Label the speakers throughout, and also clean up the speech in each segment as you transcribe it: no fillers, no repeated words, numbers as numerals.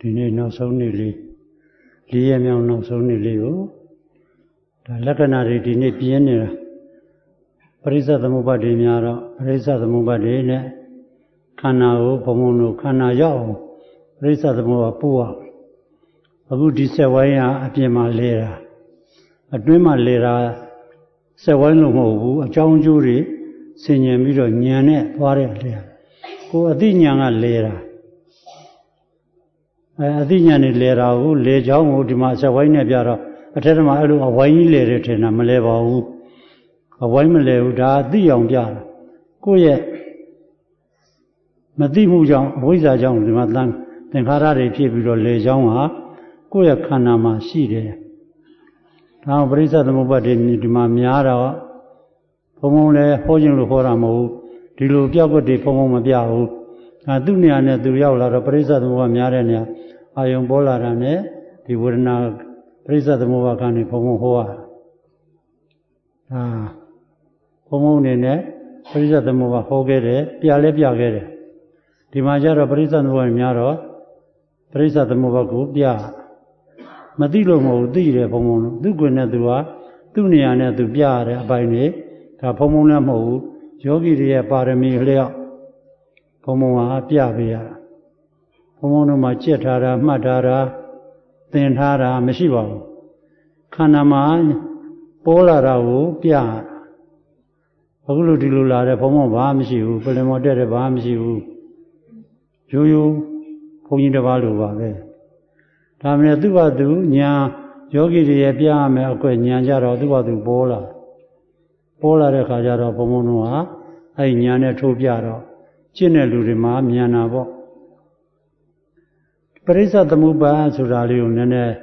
Speaker 1: ဒီနေ့နောက်ဆုံးနေ့လေး၄ရက်မြောက်နောက်ဆုံးနေ့လေးကိုဒါလက္ခဏာတွေဒီနေ့ပြင်းနေတာပရိစ္ဆေသမုပ္ပါဒ်တွေများတော့ပရိစ္ဆေသမုပ္ပါဒ်တွေနဲ့ခန္ဓာကိုဘုံဘုံတို့ခန္ဓာရောက်အောင်ပရိစ္ဆေသမုပ္ပါဒ်ပို့အောင်အခုဒီဆက်ဝိုင်းကအပြင်မှာလဲတာအတွင်းမှာလဲတာဆက်ဝိုင်းလို့မဟုတ်ဘူးအကြောင်းအကျိုးတွေဆင်ញင်ပြီးတော့ဉာဏ်နဲ့သွားတဲ့လဲကိုအသိဉာဏ်ကလဲတာအသိဉာဏ်နဲ့လဲတာကိုလဲချောင်းကိုဒီမှာဆက်ဝိုင်းနဲ့ပြတော့အထက်မှာအဲ့လိုအဝိုင်းကြီးလဲတယ်ထင်တာမလဲပါဘူးအဝိုင်းမလဲဘူးဒါအသိအောင်ပြတာကိုယ့်ရဲ့မသိမှုကြောင့်အဝိဇ္ဇာကြောင့်ဒီမှာသင်္ခါရတွေဖြစ်ပြီးတော့လဲချောင်းဟာကိုယ့်ရဲ့ခန္ဓာမှာရှိတယ်ဒါပရိစ္ဆေသမုပ္ပါဒ်ဒီမှာများတော့ဘုံဘုံလည်းဟောခြင်းလို့ဟောတာမဟုတ်ဘူးဒီလိုပြောက်ွက်တွေဘုံဘုံမပြဘူးသူ့နေရာနဲ့သူရောက်လာတော့ပရိစ္ဆေသမုပ္ပါဒ်များတဲ့နေရာအာယုံပေါ်လာတာနဲ့ဒီဝေဒနာပရိစ္ဆေသမုပ္ပါဒ်ကနေဘုံဘုံဟောရဘုံဘုံအနေနဲ့ပရိစ္ဆေသမုပ္ပါဒ်ဟောခဲ့တယ်ပြလဲပြခဲ့တယ်ဒီမှာကျတော့ပရိစ္ဆေသမုပ္ပါဒ်များတော့ပရိစ္ဆေသမုပ္ပါဒ်ကိုပြမသိလို့မဟုတ်သိတယ်ဘုံဘုံတို့သူ့ကိုယ်နဲ့သူကသူ့နေရာနဲ့သူပြရတဲ့အပိုင်းတွေဒါဘုံဘုံလည်းမဟုတ်ဘူးယောဂီတွေရဲ့ပါရမီလျောက်ဘုံဘုံကပြပေးရတာဘုံဘုံတို့မှာကြက်ထားတာမှတ်ထားတာသင်ထားတာမရှိပါဘူးခန္ဓာမှာပေါ်လာတာကိုပြရတာအခုလိုဒီလိုလာတဲ့ဘုံဘုံဘာမှမရှိဘူးပလင်မော်တက်တဲ့ဘာမှမရှိဘူးရိုးရိုးဘုန်းကြီးတစ်ပါးလိုပါပဲဒါမှလည်းသူ့ဘာသူညာယောဂီတွေရဲ့ပြရမယ်အကွက်ညာကြတော့သူ့ဘာသူပေါ်လာတဲ့ခါကျတော့ဘုံဘုံတို့ဟာအဲ့ညာနဲ့ထိုးပြတော့ကျင့်တဲ့လူတွေမှာမြန်တာပေါ့ပရိစ္ဆေသမုပ္ပါဒ်ဆိုတာလေးကိုနည်းနည်း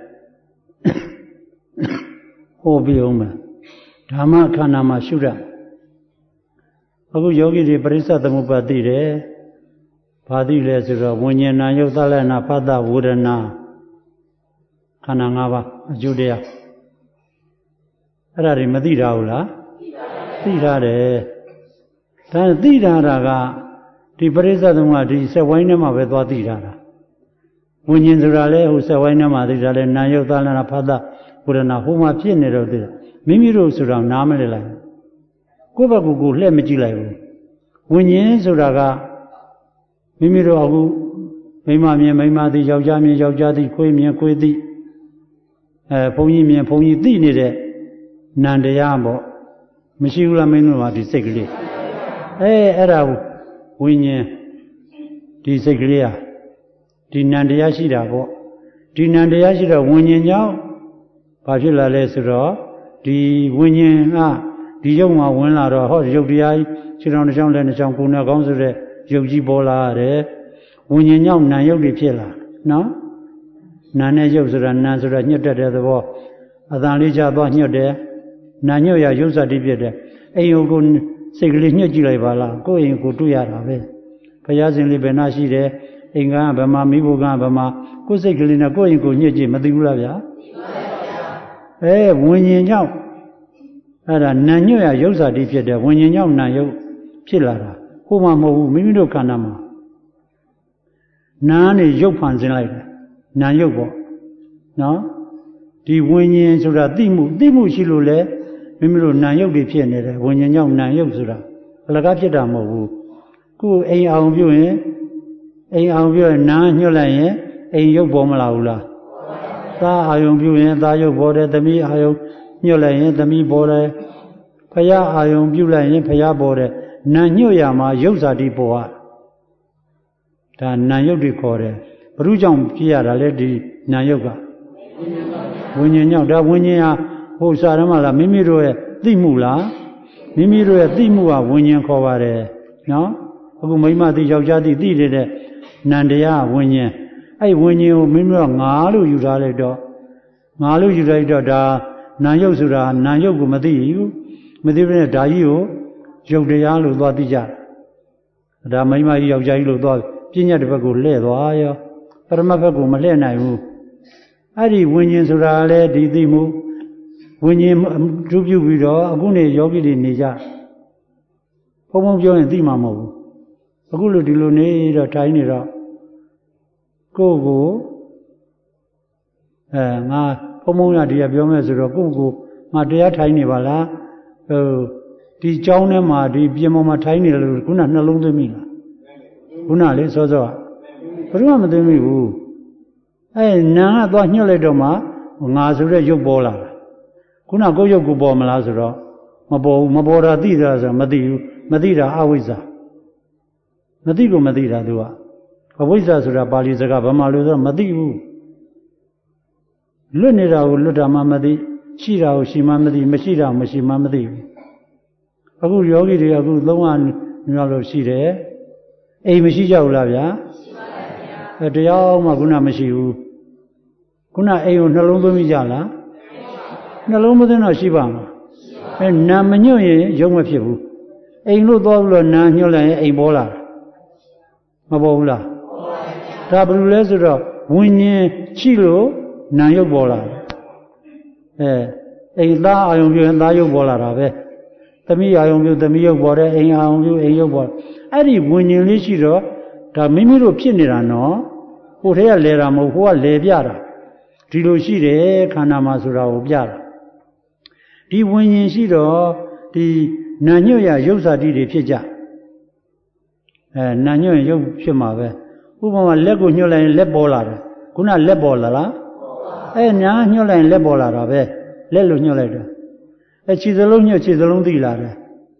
Speaker 1: ဟောပြအောင်မယ်ဓမ္မခန္ဓာမှာရှုရအခုယောဂီတွေပရိစ္ဆေသမုပ္ပါဒ်သိတယ်ဘာသိလဲဆိုတော့ဝိညာဏယုတ်သလနာဖတ်တဝေဒနာခန္ဓာ၅ပါးအကျိုးတရားအဲ့ဒါတွေမသိတာဘူးလားသိထားတယ်ဒါသိထားတာကဒီပရိစ္ဆေသမုပ္ပါဒ်ဒီစက်ဝိုင်းထဲမှာပဲသွားသိထားတာဝိညာဉ်ဆိုတာလဲဟိုစက်ဝိုင်းထဲမှာသိတာလဲနာယုတ်သလနာဖတ်တဝေဒနာဟိုမှာဖြစ်နေတော့သိတာမိမိတို့ဆိုတော့နားမလည်လိုက်ကိုယ့်ဘက်ကိုလှည့်မကြည့်လိုက်ဘူးဝိညာဉ်ဆိုတာကမိမိတို့အခုမိမမြင်မိမသိယောက်ျားမြင်ယောက်ျားသိခွေးမြင်ခွေးသိဘုန်းကြီးမြင်ဘုန်းကြီးသိနေတဲ့နံတရားပေါ့မရှိဘူးလားမင်းတို့ကဒီစိတ်ကလေးအဲ့ဒါဝိညာဉ်ဒီစိတ်ကလေးဟာဒီနံတရားရှိတာပေါ့ဒီနံတရားရှိတော့ဝိညာဉ်ကြောင့်ဘာဖြစ်လာလဲဆိုတော့ဒီဝိညာဉ်ကဒီရုပ်မှာဝင်လာတော့ဟောရုပ်တရားခြေထောင်တစ်ချောင်းလက်တစ်ချောင်းကိုယ်နဲ့ကောင်းဆိုတဲ့ရုပ်ကြီးပေါ်လာရတယ်ဝိညာဉ်ကြောင့်နာရုပ်တွေဖြစ်လာနော်နာနဲ့ရုပ်ဆိုတာနာဆိုတာညှက်တက်တဲ့သဘောအတန်လေးချသွားညှက်တယ်နာညှက်ရရုပ်စတိဖြစ်တယ်အိမ်ကိုစိတ်ကလေးညှက်ကြည့်လိုက်ပါလားကိုယ့်အိမ်ကိုတွေ့ရတာပဲဘုရားရှင်လေးဘယ်နှရှိတယ်အိမ်ကဘယ်မှာမိဖို့ကဘယ်မှာကိုယ်စိတ်ကလေးနဲ့ကိုယ့်အိမ်ကိုညှက်ကြည့်မသိဘူးလားဗျာဝိညာဉ်ကြောင့်အဲ့ဒါနာညှက်ရရုပ်စတိဖြစ်တယ်ဝိညာဉ်ကြောင့်နာရုပ်ဖြစ်လာတာဟိုမှာမဟုတ်ဘူးမိမိတို့ခန္ဓာမှာနာနဲ့ရုပ်ဖန်ဆင်းလိုက်တယ်နာရုပ်ပေါ့နော်ဒီဝိညာဉ်ဆိုတာသိမှုရှိလို့လေမိမိတို့နာရုပ်တွေဖြစ်နေတယ်ဝိညာဉ်ကြောင့်နာရုပ်ဆိုတာအလကားဖြစ်တာမဟုတ်ဘူးကိုယ်အိမ်အောင်ပြုရင်နာညှွတ်လိုက်ရင်အိမ်ရုပ်ပေါ်မလာဘူးလားသားအာယုံပြုရင်သားရုပ်ပေါ်တယ်သမီးအာယုံညှွတ်လိုက်ရင်သမီးပေါ်တယ်ဖယားအာယုံပြုလိုက်ရင်ဖယားပေါ်တယ်နာညှို့ရမှာရုပ်ဇာတိပေါ်ဟာဒါနာယုတ်တွေခေါ်တယ်ဘုရုကြောင့်ဖြစ်ရတာလေဒီနာယုတ်ကဝိညာဉ်ကြောင့်ဒါဝိညာဉ်ဟာဟိုစာရမလားမိမိတို့ရဲ့သိမှုလားမိမိတို့ရဲ့သိမှုကဝိညာဉ်ခေါ်ပါတယ်နော်အခုမိမသိယောက်ျားသိတဲ့နန္တရားဝိညာဉ်အဲ့ဝိညာဉ်ကိုမိမိတို့ငါလို့ယူထားလိုက်တော့ဒါနာယုတ်ဆိုတာနာယုတ်ကိုမသိဘူးမသိဘဲနဲ့ဒါကြီးကိုရုပ်တရားလို့သွားသိကြဒါမိမကြီးယောက်ျားကြီးလို့သွားပညာတစ်ဘက်ကိုလှည့်သွားရောပရမတ်ဘက်ကိုမလှည့်နိုင်ဘူးအဲ့ဒီဝိညာဉ်ဆိုတာလည်းဒီသိမှုဝိညာဉ်ဒုပြုပြီးတော့အခုနေယောဂီတွေနေကြဘုံပြောရင်သိမှာမဟုတ်ဘူးအခုလိုဒီလိုနေတော့ထိုင်နေတော့ကိုယ်ကိုငါဖုံဖုံရတရားပြောမယ်ဆိုတော့ကိုငါတရားထိုင်နေပါလားဒီเจ้าနဲ့မှာဒီပြင်ပေါ်မှာထိုင်နေတယ်လို့ခုနနှလုံးသွင်းမိလားခုနလေစောစောဘယ်တော့မှမသွင်းမိဘူးနာကသွားညှို့လိုက်တော့မှငါဆိုတဲ့ရုပ်ပေါ်လာတာခုနကိုယ်ရုပ်ကိုပေါ်မလားဆိုတော့မပေါ်ဘူးမပေါ်တာသိတာဆိုမသိဘူးမသိတာအဝိဇ္ဇာမသိကိုမသိတာသူကအဝိဇ္ဇာဆိုတာပါဠိစကားဗမာလိုဆိုမသိဘူးလွတ်နေတာကိုလွတ်တာမှမသိရှိတာကိုရှိမှမသိမရှိတာမရှိမှမသိဘူးအခုယောဂီတွေအခု300မြောက်လို့ရှိတယ်အိမ်မရှိကြဘူးလားဗျာရှိပါပါဗျာတရားမှခုနမရှိဘူးခုနအိမ်ကိုနှလုံးသွင်းမိကြလားနှလုံးမသွင်းတော့ရှိပါမှာနာမညွတ်ရင်ရုပ်မဖြစ်ဘူးအိမ်လို့သွားလို့နာညွတ်လိုက်ရင်အိမ်ပေါ်လာမပေါ်ဘူးလားဒါဘယ်လိုလဲဆိုတော့ဝิญဉ်ရှိလို့နာရုပ်ပေါ်လာတယ်အိမ်သားအာယုံပြုရင်သားရုပ်ပေါ်လာတာပဲသမီးအာယုံပြုသမီးရုပ်ပေါ်တယ်အိမ်အာယုံပြုအိမ်ရုပ်ပေါ်အဲ့ဒီဝิญဉ်လေးရှိတော့ဒါမိမိတို့ဖြစ်နေတာနော်ဟိုထဲကလဲတာမဟုတ်ဟိုကလဲပြတာဒီလိုရှိတယ်ခန္ဓာမှာဆိုတာကိုပြတာဒီဝิญဉ်ရှိတော့ဒီနာညွတ်ရရုပ်စာတိတွေဖြစ်ကြနာညွတ်ရင်ရုပ်ဖြစ်မှာပဲဥပမာလက်ကိုညှို့လိုက်ရင်လက်ပေါ်လာတယ်ခုနလက်ပေါ်လာလားညာညှို့လိုက်ရင်လက်ပေါ်လာတာပဲလက်လို့ညှို့လိုက်တယ်ခြေစလုံးညှို့ခြေစလုံးသိလာတယ်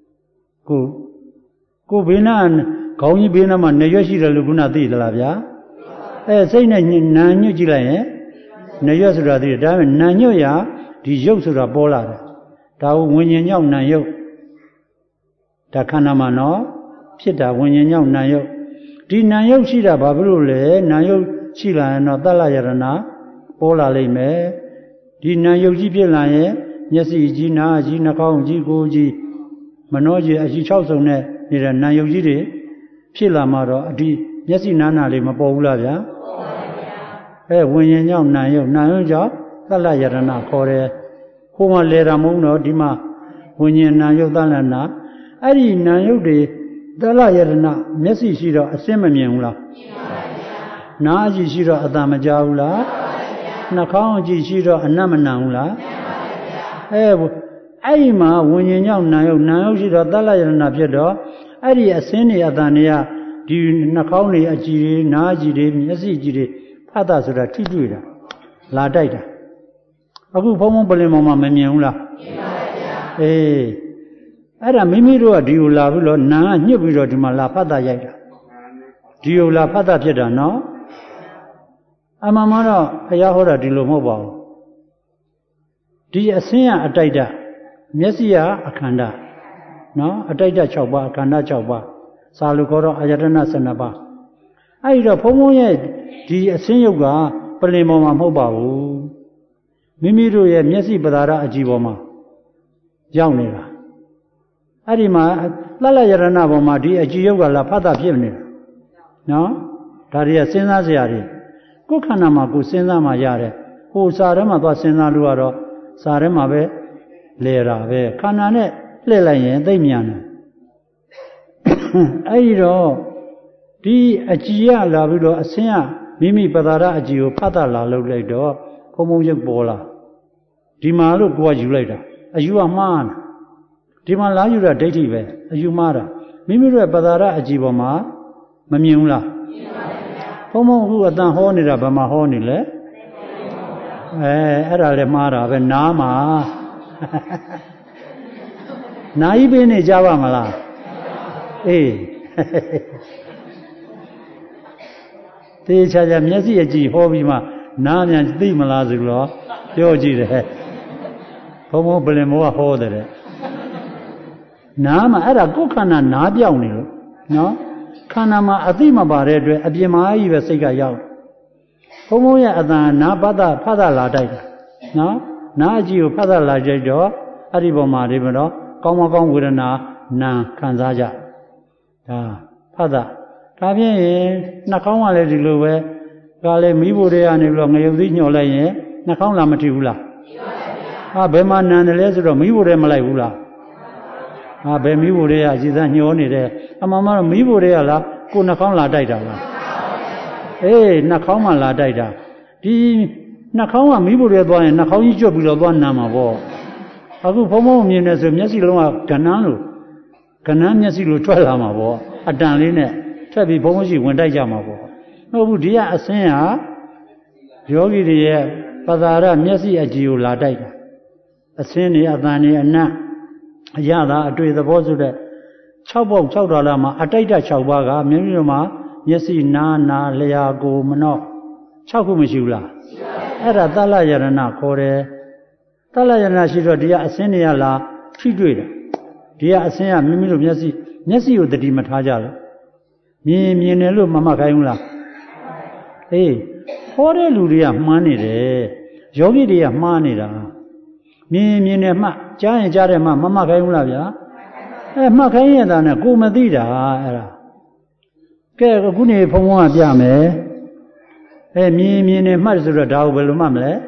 Speaker 1: ကိုဘေးနာခေါင်းကြီးဘေးနာမှာနေရွက်ရှိတယ်လို့ခုနသိသလားဗျာစိတ်နဲ့နာညွတ်ကြည့်လိုက်ရင်နေရွက်ဆိုတာသိတယ်ဒါပေမဲ့နာညွတ်ရဒီရုပ်ဆိုတာပေါ်လာတယ်ဒါကိုဝิญဉ်ညောင်းနာရုပ်ဒါခန္ဓာမှာနော်ဖြစ်တာဝิญဉ်ညောင်းနာရုပ်ဒီနာရုပ်ရှိတာဘာဖြစ်လို့လဲနာရုပ်ရှိလာရင်တော့တတ္တယရဏပေါ်လာလိမ့်မယ်ဒီနာရုပ်ကြီးဖြစ်လာရင်မျက်စိကြီးနားကြီးနှာခေါင်းကြီးကိုယ်ကြီးမနှောကြီးအရှိ6စုံနဲ့နေတဲ့နာရုပ်ကြီးတွေဖြစ်လာမှတော့အဒီမျက်စိနားနာလေးမပေါ်ဘူးလားဗျာပေါ်ပါဗျာဝิญဉ်ညောင်းနာရုပ်ကြောင့်တတ္တယရဏခေါ်တယ်ဟိုမှာလဲတာမဟုတ်တော့ဒီမှာဝิญဉ်နာရုပ်တတ္တနာအဲ့ဒီနာရုပ်တွေတတ္တယရဏမျက်စိရှိတော့အစင်းမမြင်ဘူးလားမြင်ပါဗျာနားကြည့်ရှိတော့အတန်မကြားဘူးလားနှာခေါင်းကြည့်ရှိတော့အနတ်မနာဘူးလားအဲ့ဒီမှာဝิญဉ်ကြောင့်နာယုတ်ရှိတော့တတ္တယရဏဖြစ်တော့အဲ့ဒီအစင်းတွေအတန်တွေကဒီနှာခေါင်းတွေအကြည်တွေနားကြည်တွေမျက်စိကြည်တွေဖတ်တာဆိုတာထိတွေ့တာလာတိုက်တာအခုဘုံပလင်ပေါ်မှာမမြင်ဘူးလားမြင်ပါဗျာအဲ့ဒါမိမိတို့ကဒီကိုလာပြီးတော့နာကညှစ်ပြီးတော့ဒီမှာလာဖတ်တာရိုက်တာဒီကိုလာဖတ်တာဖြစ်တာနော်အမှန်မှတော့ဘုရားဟောတာဒီလိုမဟုတ်ပါဘူးဒီအစင်းရအတိုက်တမျက်စိရအခန္ဓာနော်အတိုက်တ6ပါးအခန္ဓာ6ပါးစာလူခေါ်တော့အာယတနာ12ပါးအဲ့ဒီတော့ဘုံဘုံရဲ့ဒီအစင်းရုပ်ကပလင်ပေါ်မှာမဟုတ်ပါဘူးမိမိတို့ရဲ့မျက်စိပဒါရအကြည့်ပေါ်မှာရောက်နေတာအဲ့ဒီမှာတတ္တယရဏပေါ်မှာဒီအကြည့်ရုပ်ကလာဖတ်တာဖြစ်နေတာနော်ဒါတွေကစဉ်းစားစရာတွေကိုယ်ခန္ဓာမှာကိုယ်စဉ်းစားမှရတယ်ဟိုစာထဲမှာသွားစဉ်းစားလို့ကတော့စာထဲမှာပဲလဲတာပဲခန္ဓာနဲ့လှည့်လိုက်ရင်သိမြန်တယ်အဲ့ဒီတော့ဒီအကြည်ရလာပြီးတော့အစင်းကမိမိပဒါရအကြည်ကိုဖတ်တာလာလုပ်လိုက်တော့ဘုံဘုံရုပ်ပေါ်လာဒီမှာလို့ကိုယ်ကယူလိုက်တာအယူကမှားတာဒီမှာလာယူတာဒိဋ္ဌိပဲအယူမှားတာမိမိတို့ရဲ့ပဒါရအကြည်ပေါ်မှာမမြင်ဘူးလားမြင်ပါဘုံဘုံအခုအတန်ဟောနေတာဗမာဟောနေလဲအဲ့ဒါလည်းမှားတာပဲနားမှာနာကြီးပေးနေကြပါမလားတေချာချာမျက်စိအကြည့်ဟောပြီးမှနားမြန်သိမလားဆိုတော့ပြောကြည့်တယ်ဘုံဘုံပလင်မောကဟောတယ်နားမှာအဲ့ဒါကိုယ်ခန္ဓာနားပြောင်းနေလို့နော်ခန္ဓာမှာအသိမပါတဲ့အတွက်အပြင်မှာကြီးပဲစိတ်ကရောက်ဘုံဘုံရဲ့အတန်နာဖတ်တာလာတိုက်တာနော်နာအကြည့်ကိုဖတ်တာလာကြိုက်တော့အဲ့ဒီပေါ်မှာဒီမတော့ကောင်းမကောင်းဝေဒနာနာခံစားကြဒါဖတ်တာဒါဖြင့်နှာခေါင်းကလည်းဒီလိုပဲဒါလည်းမိဖို့တွေကနေပြီးတော့ငရုတ်သီးညှော်လိုက်ရင်နှာခေါင်းလာမထီဘူးလားထီပါဗျာဘယ်မှာနန်တယ်လဲဆိုတော့မိဖို့တွေမလိုက်ဘူးလားဘယ်မိဖို့တွေကရည်သားညှောနေတယ်အမှန်မှတော့မိဖို့တွေကလားကိုနှာခေါင်းလာတိုက်တာလားနှာခေါင်းမှလာတိုက်တာဒီနှာခေါင်းကမိဖို့ရဲသွားရင်နှာခေါင်းကြီးကျွတ်ပြီးတော့သွားနာမှာပေါ့အခုဘုံဘုံမြင်နေဆိုမျက်စိလုံးကကဏ္ဍမျက်စိလိုထွက်လာမှာပေါ့အတန်လေးနဲ့ထွက်ပြီးဘုံဘုံရှိဝင်တိုက်ကြမှာပေါ့ဟုတ်ဘူးဒီကအစင်းဟာယောဂီတွေရဲ့ပသာရမျက်စိအကြည့်ကိုလာတိုက်တာအစင်းတွေအတန်တွေအနတ်အရသာအတွေ့သဘောဆိုတဲ့6ပေါက်6တော်လာမှာအတိုက်တ6ပါးကမြင်းတို့မှာမျက်စိနာလျာကိုမနော့6ခုမရှိဘူးလားအဲ့ဒါသလယရဏခေါ်တယ်သလယရဏရှိတော့ဒီကအစင်းတွေကလာထိတွေ့တယ်ဒီကအစင်းကမိမိတို့မျက်စိကိုတတိမထားကြလို့မြင်တယ်လို့မမှတ်ခိုင်းဘူးလားအေးဟောတဲ့လူတွေကမှားနေတယ်ယောဂီတွေကမှားနေတာမြင်တယ်မှကြားရင်ကြားတယ်မှမမှတ်ခိုင်းဘူးလားဗျာမှတ်ခိုင်းရတာနဲ့ကိုမသိတာအဲ့ဒါကဲအခုနေဘုံဘုံကပြမယ်မြင်နေမှတ်ဆိုတော့ဒါကိုဘယ်လိုမှတ်မလဲ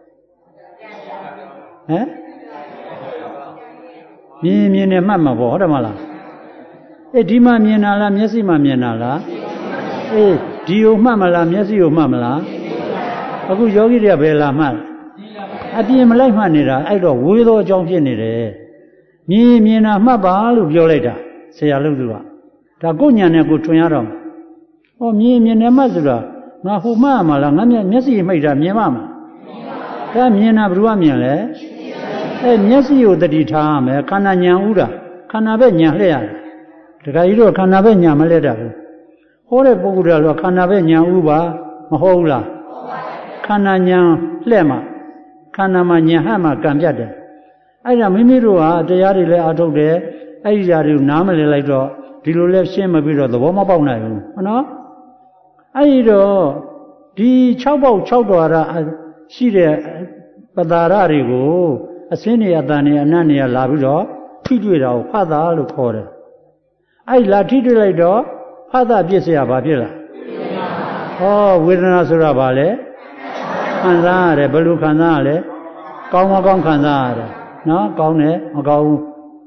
Speaker 1: မြင်နေမှတ်မှာပေါ့ဟုတ်တယ်မလားဒီမှာမြင်တာလားမျက်စိမှာမြင်တာလားဒီကိုမှတ်မလားမျက်စိကိုမှတ်မလားအခုယောဂီတွေကဘယ်လာမှတ်အပြင်မလိုက်မှတ်နေတာအဲ့တော့ဝေသောအကြောင်းဖြစ်နေတယ်မြင်တာမှတ်ပါလို့ပြောလိုက်တာဆရာလို့သူကဒါကိုညာနဲ့ကိုထွင်ရတော့ဟောမြင်နေမှဆိုတာငါဟိုမှတ်မှာလားငါမျက်စိမိတ်တာမြင်မှမှာဒါမြင်တာဘယ်သူကမြင်လဲမျက်စိကိုတတိထားရမယ်ခန္ဓာညာဥတာခန္ဓာပဲညာလှည့်ရတယ်တခါကြီးတော့ခန္ဓာပဲညာမလှည့်တာဘူးဟောတဲ့ပုဂ္ဂိုလ်တွေကခန္ဓာပဲညာဥပါမဟုတ်ဘူးလားခန္ဓာညာလှည့်မှာခန္ဓာမှာညာဟမှကံပြတ်တယ်အဲ့ဒါမိမိတို့ဟာတရားတွေလည်းအထုတ်တယ်အဲ့ဒီဓာတ်တွေကိုနားမလည်လိုက်တော့ဒီလိုလဲရှင်းမပြီးတော့သဘောမပေါက်နိုင်ဘူးဟုတ်နော်အဲ့ဒီတော့ဒီ6ပေါက်6တော်ရရှိတဲ့ပတာရတွေကိုအစင်းတွေအတန်တွေအနတ်တွေကလာပြီးတော့ထိတွေ့တာကိုဖတ်တာလို့ခေါ်တယ်အဲ့လာထိတွေ့လိုက်တော့ဖတ်တာပြစ်เสียဘာဖြစ်လားဟောဝေဒနာဆိုတာဘာလဲခံစားရတယ်ဘယ်လိုခံစားရလဲကောင်းမကောင်းခံစားရတယ်နော်ကောင်းတယ်မကောင်းဘူး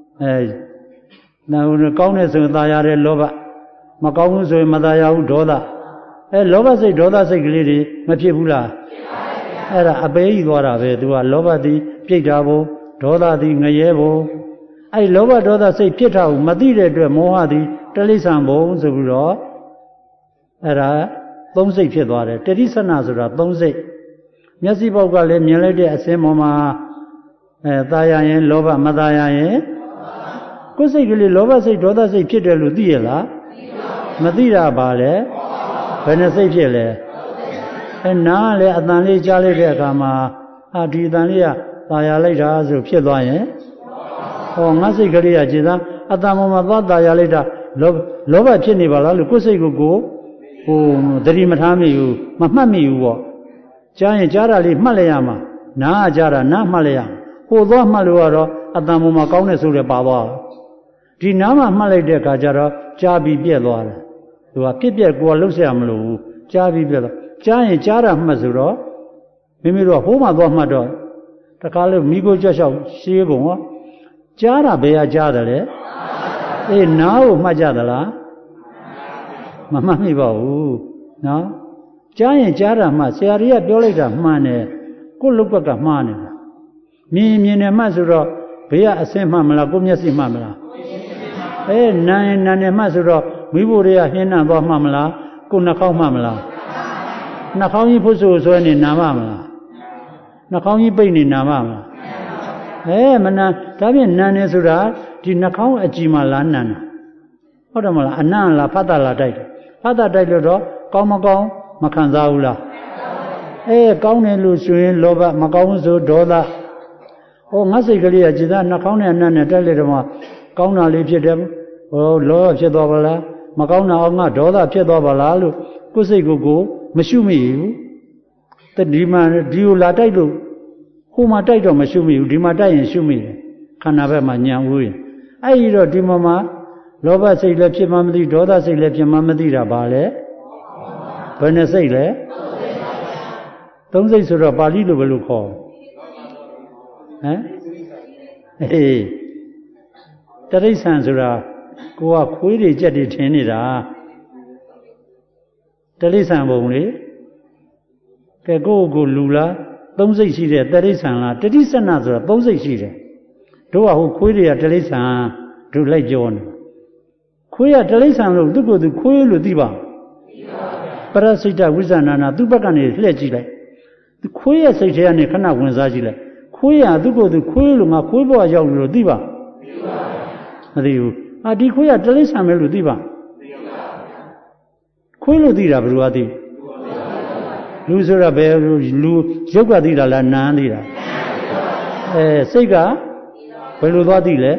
Speaker 1: ကောင်းတယ်ဆိုရင်သာရတယ်လောဘမကောင်းဘူးဆိုရင်မသာရဘူးဒေါသလောဘစိတ်ဒေါသစိတ်ကလေးတွေမဖြစ်ဘူးလားအဲ့ဒါအပေးကြီးသွားတာပဲသူကလောဘသည်ပြိတ္တာဘုံဒေါသသည်ငရဲဘုံအဲ့လောဘဒေါသစိတ်ဖြစ်တာကိုမသိတဲ့အတွက်မောဟသည်တလိษံဘုံဆိုပြီးတော့အဲ့ဒါသုံးစိတ်ဖြစ်သွားတယ်တတိဆနာဆိုတာသုံးစိတ်မျက်စိပေါက်ကလည်းမြင်လိုက်တဲ့အစင်းပေါ်မှာသာရရင်လောဘမသာရရင်ကိုယ်စိတ်ကလေးလောဘစိတ်ဒေါသစိတ်ဖြစ်တယ်လို့သိရလားမသိတာပါလေဘယ်နှစိတ်ဖြစ်လဲနားလည်းအတန်လေးကြားလိုက်တဲ့အခါမှာဒီအတန်လေးကသာယာလိုက်တာဆိုဖြစ်သွားရင်ဟောငါစိတ်ကလေးကခြေသားအတန်ပေါ်မှာသွားသာယာလိုက်တာလောဘဖြစ်နေပါလားလို့ကိုယ်စိတ်ကိုသတိမထားမိဘူးမမှတ်မိဘူးပေါ့ကြားရင်ကြားတာလေးမှတ်လိုက်ရမှာနားကကြားတာနားမှတ်လိုက်ရဟိုသွားမှတ်လို့ကတော့အတန်ပေါ်မှာကောင်းတဲ့ဆိုတဲ့ပါသွားဒီနားမှာမှတ်လိုက်တဲ့အခါကျတော့ကြားပြီးပြက်သွားတယ်သူကပြက်ကိုယ်ကလှုပ်ရှားမလို့ဘူးကြားပြီးပြက်သွားကြားရင်ကြားတာမှတ်ဆိုတော့မိမိတို့ကဟိုးမှသွားမှတ်တော့တခါလို့မိကိုကြွက်လျှောက်ရှင်းကုန်ဟောကြားတာဘယ်ကကြားတယ်လဲနားကိုမှတ်ကြသလားမမှတ်မိပါဘူးနော်ကြားရင်ကြားတာမှဆရာကြီးကပြောလိုက်တာမှန်တယ်ကိုယ်လုတ်ဘက်ကမှားနေတာမြင်တယ်မှဆိုတော့ဘေးကအဆင်းမှမလားကိုယ်မျက်စိမှမလားနာရင်နာတယ်မှဆိုတော့မိဖို့တွေကဟင်းနှံသွားမှမလားကိုယ်နှာခေါင်းမှမလားနှာခေါင်းကြီးဖုတ်ဆိုဆွဲနေနာမမလားနှာခေါင်းကြီးပိတ်နေနာမမလားမနာဒါဖြင့်နာနေဆိုတာဒီနှာခေါင်းအကြည့်မှလားနာတာဟုတ်တယ်မလားအနံ့လားဖတ်တာလားတိုက်တယ်ဖတ်တာတိုက်လို့တော့ကောင်းမကောင်းမခံစားဘူးလားကောင်းတယ်လို့ဆိုရင်လောဘမကောင်းဘူးဆိုဒေါသငါစိတ်ကလေးကจิตနှာခေါင်းနဲ့အနံ့နဲ့တိုက်လိုက်တော့မှကောင်းတာလေးဖြစ်တယ်လောဘဖြစ်သွားပါလားမကောင်းတာအောင်ငါဒေါသဖြစ်သွားပါလားလို့ကိုယ်စိတ်ကိုမရှုမိဘူးဒီမှာဒီကိုလာတိုက်လို့ဟိုမှာတိုက်တော့မရှုမိဘူးဒီမှာတိုက်ရင်ရှုမိတယ်ခန္ဓာဘက်မှာညံဦးရင်အဲ့ဒီတော့ဒီမှာလောဘစိတ်လည်းဖြစ်မှမသိဒေါသစိတ်လည်းဖြစ်မှမသိတာပါလေဘယ်နှစိတ်လဲသုံးစိတ်ဆိုတော့ပါဠိလိုဘယ်လိုခေါ်တရိစ္ဆာန်ဆိုတာကိုကခွေးတွေကြက်တွေထင်နေတာတရိစ္ဆာန်ဘုံလေကဲကိုယ့်ကိုလူလားသုံးစိတ်ရှိတဲ့တရိစ္ဆာန်လားတတိဆနဆိုတာသုံးစိတ်ရှိတယ်တို့ကဟိုခွေးတွေကတရိစ္ဆာန်တို့လိုက်ကြောနေခွေးကတရိစ္ဆာန်လို့သူ့ကိုယ်သူခွေးလို့သိပါပရစိတ်တဝိဇ္ဇာနာသူ့ဘက်ကနေလှည့်ကြည့်လိုက်ခွေးရဲ့စိတ်ထဲကနေခဏဝင်စားကြည့်လိုက်ခွေးရသူ့ကိုယ်သူခွေးလို့ငါခွေးဘဝရောက်လို့သိပါမသိဘူးဒီခွေးကတရိစ္ဆာန်ပဲလို့သိပါခွေးလို့သိတာဘယ်လိုသိလူဆိုတာဘယ်လူရုပ်ကသိတာလားနာမ်သိတာစိတ်ကဘယ်လိုသွားသိလဲ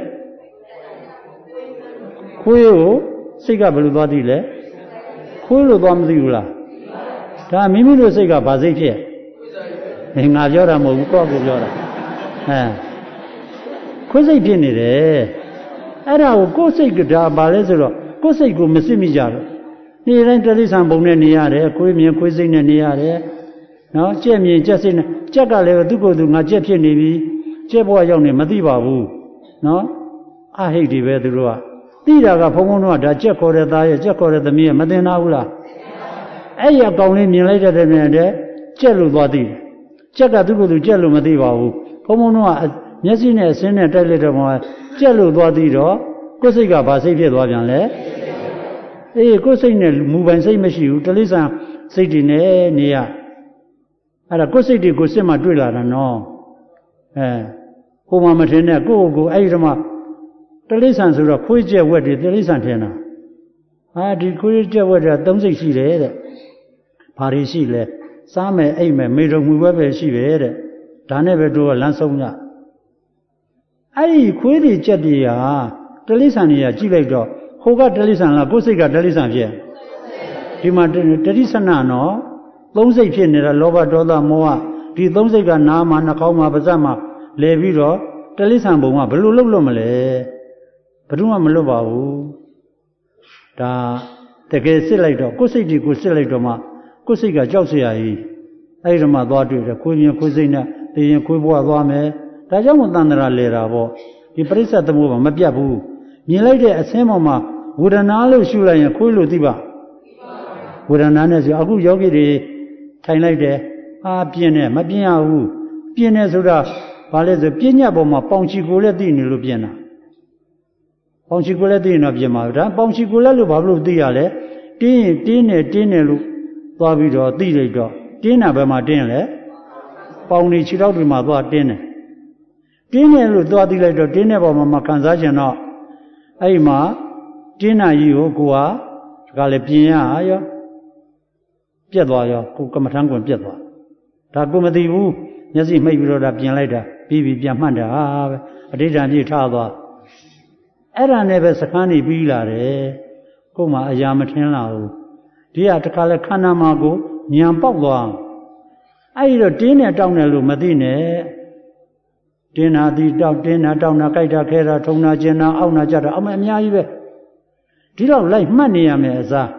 Speaker 1: ခွေးကိုစိတ်ကဘယ်လိုသွားသိလဲခွေးလို့သွားမသိဘူးလားဒါမိမိတို့စိတ်ကဘာစိတ်ဖြစ်ငါပြောတာမဟုတ်ဘူးကိုယ့်ကိုပြောတာခွေးစိတ်ဖြစ်နေတယ်အဲ့ဒါကိုကိုယ်စိတ်ကဒါဘာလဲဆိုတော့ကိုယ်စိတ်ကိုမစစ်မိကြဘူးနေ့တိုင်းတရိစ္ဆာန်ပုံနဲ့နေရတယ်ခွေးမြင်ခွေးစိတ်နဲ့နေရတယ်နော်ကြက်မြင်ကြက်စိတ်နဲ့ကြက်ကလည်းသူ့ကိုယ်သူငါကြက်ဖြစ်နေပြီကြက်ဘဝရောက်နေမသိပါဘူးနော်အဟိတ်တွေပဲသူတို့ကသိတာကဘုံဘုံတို့ကဒါကြက်ခေါ်တဲ့သားရဲ့ကြက်ခေါ်တဲ့သမီးရဲ့မသိနာဘူးလားအဲ့ရကောင်လေးမြင်လိုက်တဲ့မြင်တဲ့ကြက်လို့သွားသိတယ်ကြက်ကသူ့ကိုယ်သူကြက်လို့မသိပါဘူးဘုံဘုံတို့ကမျက်စိနဲ့အစင်းနဲ့တိုက်လိုက်တဲ့ဘုံကကြက်လို့သွားသိတော့ကိုယ်စိတ်ကဘာစိတ်ဖြစ်သွားပြန်လဲကိုယ်စိတ်နဲ့မူပိုင်စိတ်မရှိဘူးတလိษံစိတ်တွေနဲ့နေရအဲ့ဒါကိုယ်စိတ်တွေကိုစစ်မှတွေ့လာတာနော်ဟိုမှမထင်နဲ့ကိုယ့်ကိုအဲ့ဒီမှာတလိษံဆိုတော့ခွေးကြက်ဝက်တွေတလိษံထင်တာဒီခွေးကြက်ဝက်တွေသုံးစိတ်ရှိတယ်တဲ့ဘာတွေရှိလဲစားမယ်အိတ်မယ်မေတုံမူပဲရှိပဲတဲ့ဒါနဲ့ပဲတို့ကလမ်းဆုံးကြအဲ့ဒီခွေးတွေကြက်တွေဟာတလိษံတွေကကြည့်လိုက်တော့ဟိုကတလိษံလားကိုယ်စိတ်ကတလိษံဖြစ်ဒီမှာတတိဆနနော်သုံးစိတ်ဖြစ်နေတာလောဘဒေါသမောဟဒီသုံးစိတ်ကနားမှာနှာခေါင်းမှာပါးစပ်မှာလဲပြီးတော့တလိษံဘုံကဘယ်လိုလုပ်လို့မလဲဘယ်သူမှမလွတ်ပါဘူးဒါတကယ်စစ်လိုက်တော့ကိုယ်စိတ်ဒီကိုစစ်လိုက်တော့မှကိုယ်စိတ်ကကြောက်เสียကြီးအဲ့ဒီမှာသွားတွေ့တယ်ခွေးမြင်ခွေးစိတ်နဲ့သိရင်ခွေးဘဝသွားမယ်ဒါကြောင့်မတန်တရာလဲတာပေါ့ဒီပရိစ္ဆေသမုပ္ပါမပြတ်ဘူးမြင်လိုက်တဲ့အဆင်းပေါ်မှာဝေဒနာလို့ရှုလိုက်ရင်ခွေးလို့သိပါဝေဒနာနဲ့ဆိုအခုယောဂီတွေထိုင်လိုက်တယ်ပြင်းတယ်မပြင်းရဘူးပြင်းတယ်ဆိုတာဘာလဲဆိုပြင်းညတ်ပေါ်မှာပေါင်ချီကိုလည်းသိနေလို့ပြင်းတာပေါင်ချီကိုလည်းသိနေတော့ပြင်းပါဘူးဒါပေါင်ချီကိုလည်းလို့ဘာလို့သိရလဲတင်းရင်တင်းတယ်လို့သွားပြီးတော့သိလိုက်တော့တင်းတာဘယ်မှာတင်းလဲပေါင်နေခြေထောက်တွေမှာသွားတင်းတယ်တင်းတယ်လို့သွားသိလိုက်တော့တင်းတဲ့ပေါ်မှာမခံစားချင်တော့အဲ့ဒီမှာတင်းနာကြီးကိုကလည်းပြင်းရရောပြက်သွားရောကိုကမ္မထမ်းကွန်ပြက်သွားဒါကိုမသိဘူးမျက်စိမှိတ်ပြီးတော့ဒါပြင်လိုက်တာပြီးပြန်မှတ်တာပဲအဋ္ဌံပြည့်ထားသွားအဲ့ဒါနဲ့ပဲစခန်းနေပြီးလာတယ်ကို့မှာအရာမထင်းလာဘူးဒီကတခါလဲခန္ဓာမှာကိုညံပေါက်သွားအဲ့ဒီတော့တင်းနဲ့တောင်းတယ်လို့မသိနဲ့တင်းနာတိတောက်တင်းနာတောင်းနာကြိုက်တာခဲတာထုံနာကျင်နာအောက်နာကြတာအများကြီးပဲဒီတော့လိုက်မှတ်နေရမယ်အစား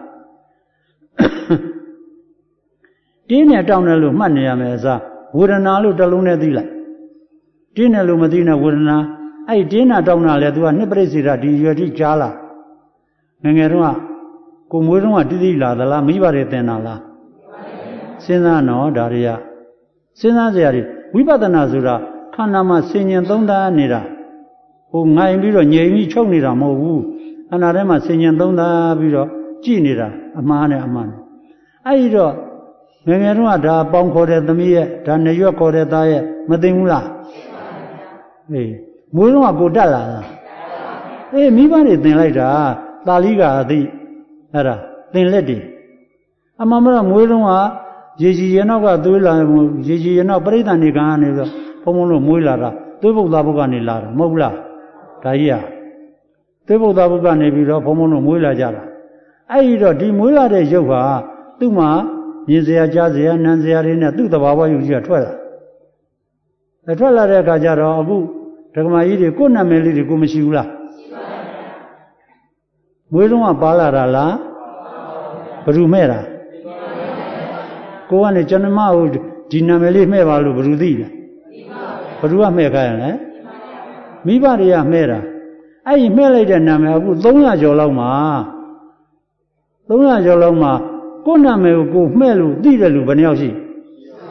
Speaker 1: တင်းနဲ့တောင်းတယ်လို့မှတ်နေရမယ်အစားဝေဒနာလို့တစ်လုံးနဲ့သိလိုက်တင်းတယ်လို့မသိနဲ့ဝေဒနာအဲ့ဒီတင်းနာတောင်းတာလဲသူကနှစ်ပရိစ္ဆေဒဒီရွယ်ထိကြားလာငငယ်တော့ကိုမွေးတော့တိတိလာသလားမိဘတွေတင်တာလားစဉ်းစားနော်ဒါတွေကစဉ်းစားစရာတွေဝိပဿနာဆိုတာခန္ဓာမှာဆင်ញင်သုံးသပ်နေတာဟိုငိုင်ပြီးတော့ငြိမ်ပြီးချုပ်နေတာမဟုတ်ဘူးခန္ဓာထဲမှာဆင်ញင်သုံးသပ်ပြီးတော့ကြည်နေတာအမှားနဲ့အမှန်အဲ့ဒီတော့ငငယ်တော့ဒါပေါင်ခေါ်တဲ့သမီးရဲ့ဒါနရွက်ခေါ်တဲ့သားရဲ့မသိဘူးလားအေးမွေးတော့ကိုတက်လာတာအေးမိဘတွေသင်လိုက်တာသာလိကအသိအဲ့ဒါသင်လက်တွေအမှန်မှန်မွေးတော့ရေကြီးရနောက်ကသွေးလာရေကြီးရနောက်ပြိဿဏိကံကနေပြီးတော့ဘုံလို့မွေးလာတာသွေးပုတ်သားဘုတ်ကနေလာတာမဟုတ်လားဒါကြီးอ่ะသွေးပုတ်သားဘုတ်ကနေပြီးတော့ဘုံလို့မွေးလာကြတာအဲ့ဒီတော့ဒီမွေးလာတဲ့ရုပ်ဟာသူ့မှာမြင်စရာကြားစရာနားစရာတွေနဲ့သူ့သဘာဝယူကြီးကထွက်လာထွက်လာတဲ့အခါကျတော့အခုဒကမာကြီးတွေကိုယ်နာမည်လေးတွေကိုမရှိဘူးလားရှိပါဘူးမွေးလုံးကပါလာတာလားဘယ်သူမဲ့တာကိုကနေကျွန်မကိုဒီနာမည်လေးမှဲ့ပါလို့ဘယ်သူသိလဲဘယ်သူကမှဲ့ခိုင်းရလဲမိဘတွေကမှဲ့တာအဲ့ဒီမှဲ့လိုက်တဲ့နာမည်အခု300ကျော်လောက်မှာ300ကျော်လောက်မှာကိုနာမည်ကိုမှဲ့လို့သိတဲ့လူဘယ်နှယောက်ရှိ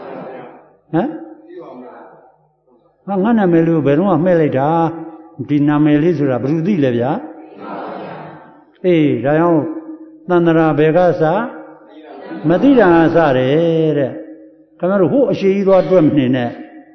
Speaker 1: ဟမ်ငါနာမည်လေးကိုဘယ်တော့မှမှဲ့လိုက်တာဒီနာမည်လေးဆိုတာဘယ်သူသိလဲဗျာအေးဒါကြောင့်သန္တရာဘယ်ကစမသိတာကစတယ်တဲ့ခင်ဗျားတို့ဟိုအရှိကြီးသွားတွက်မနေနဲ့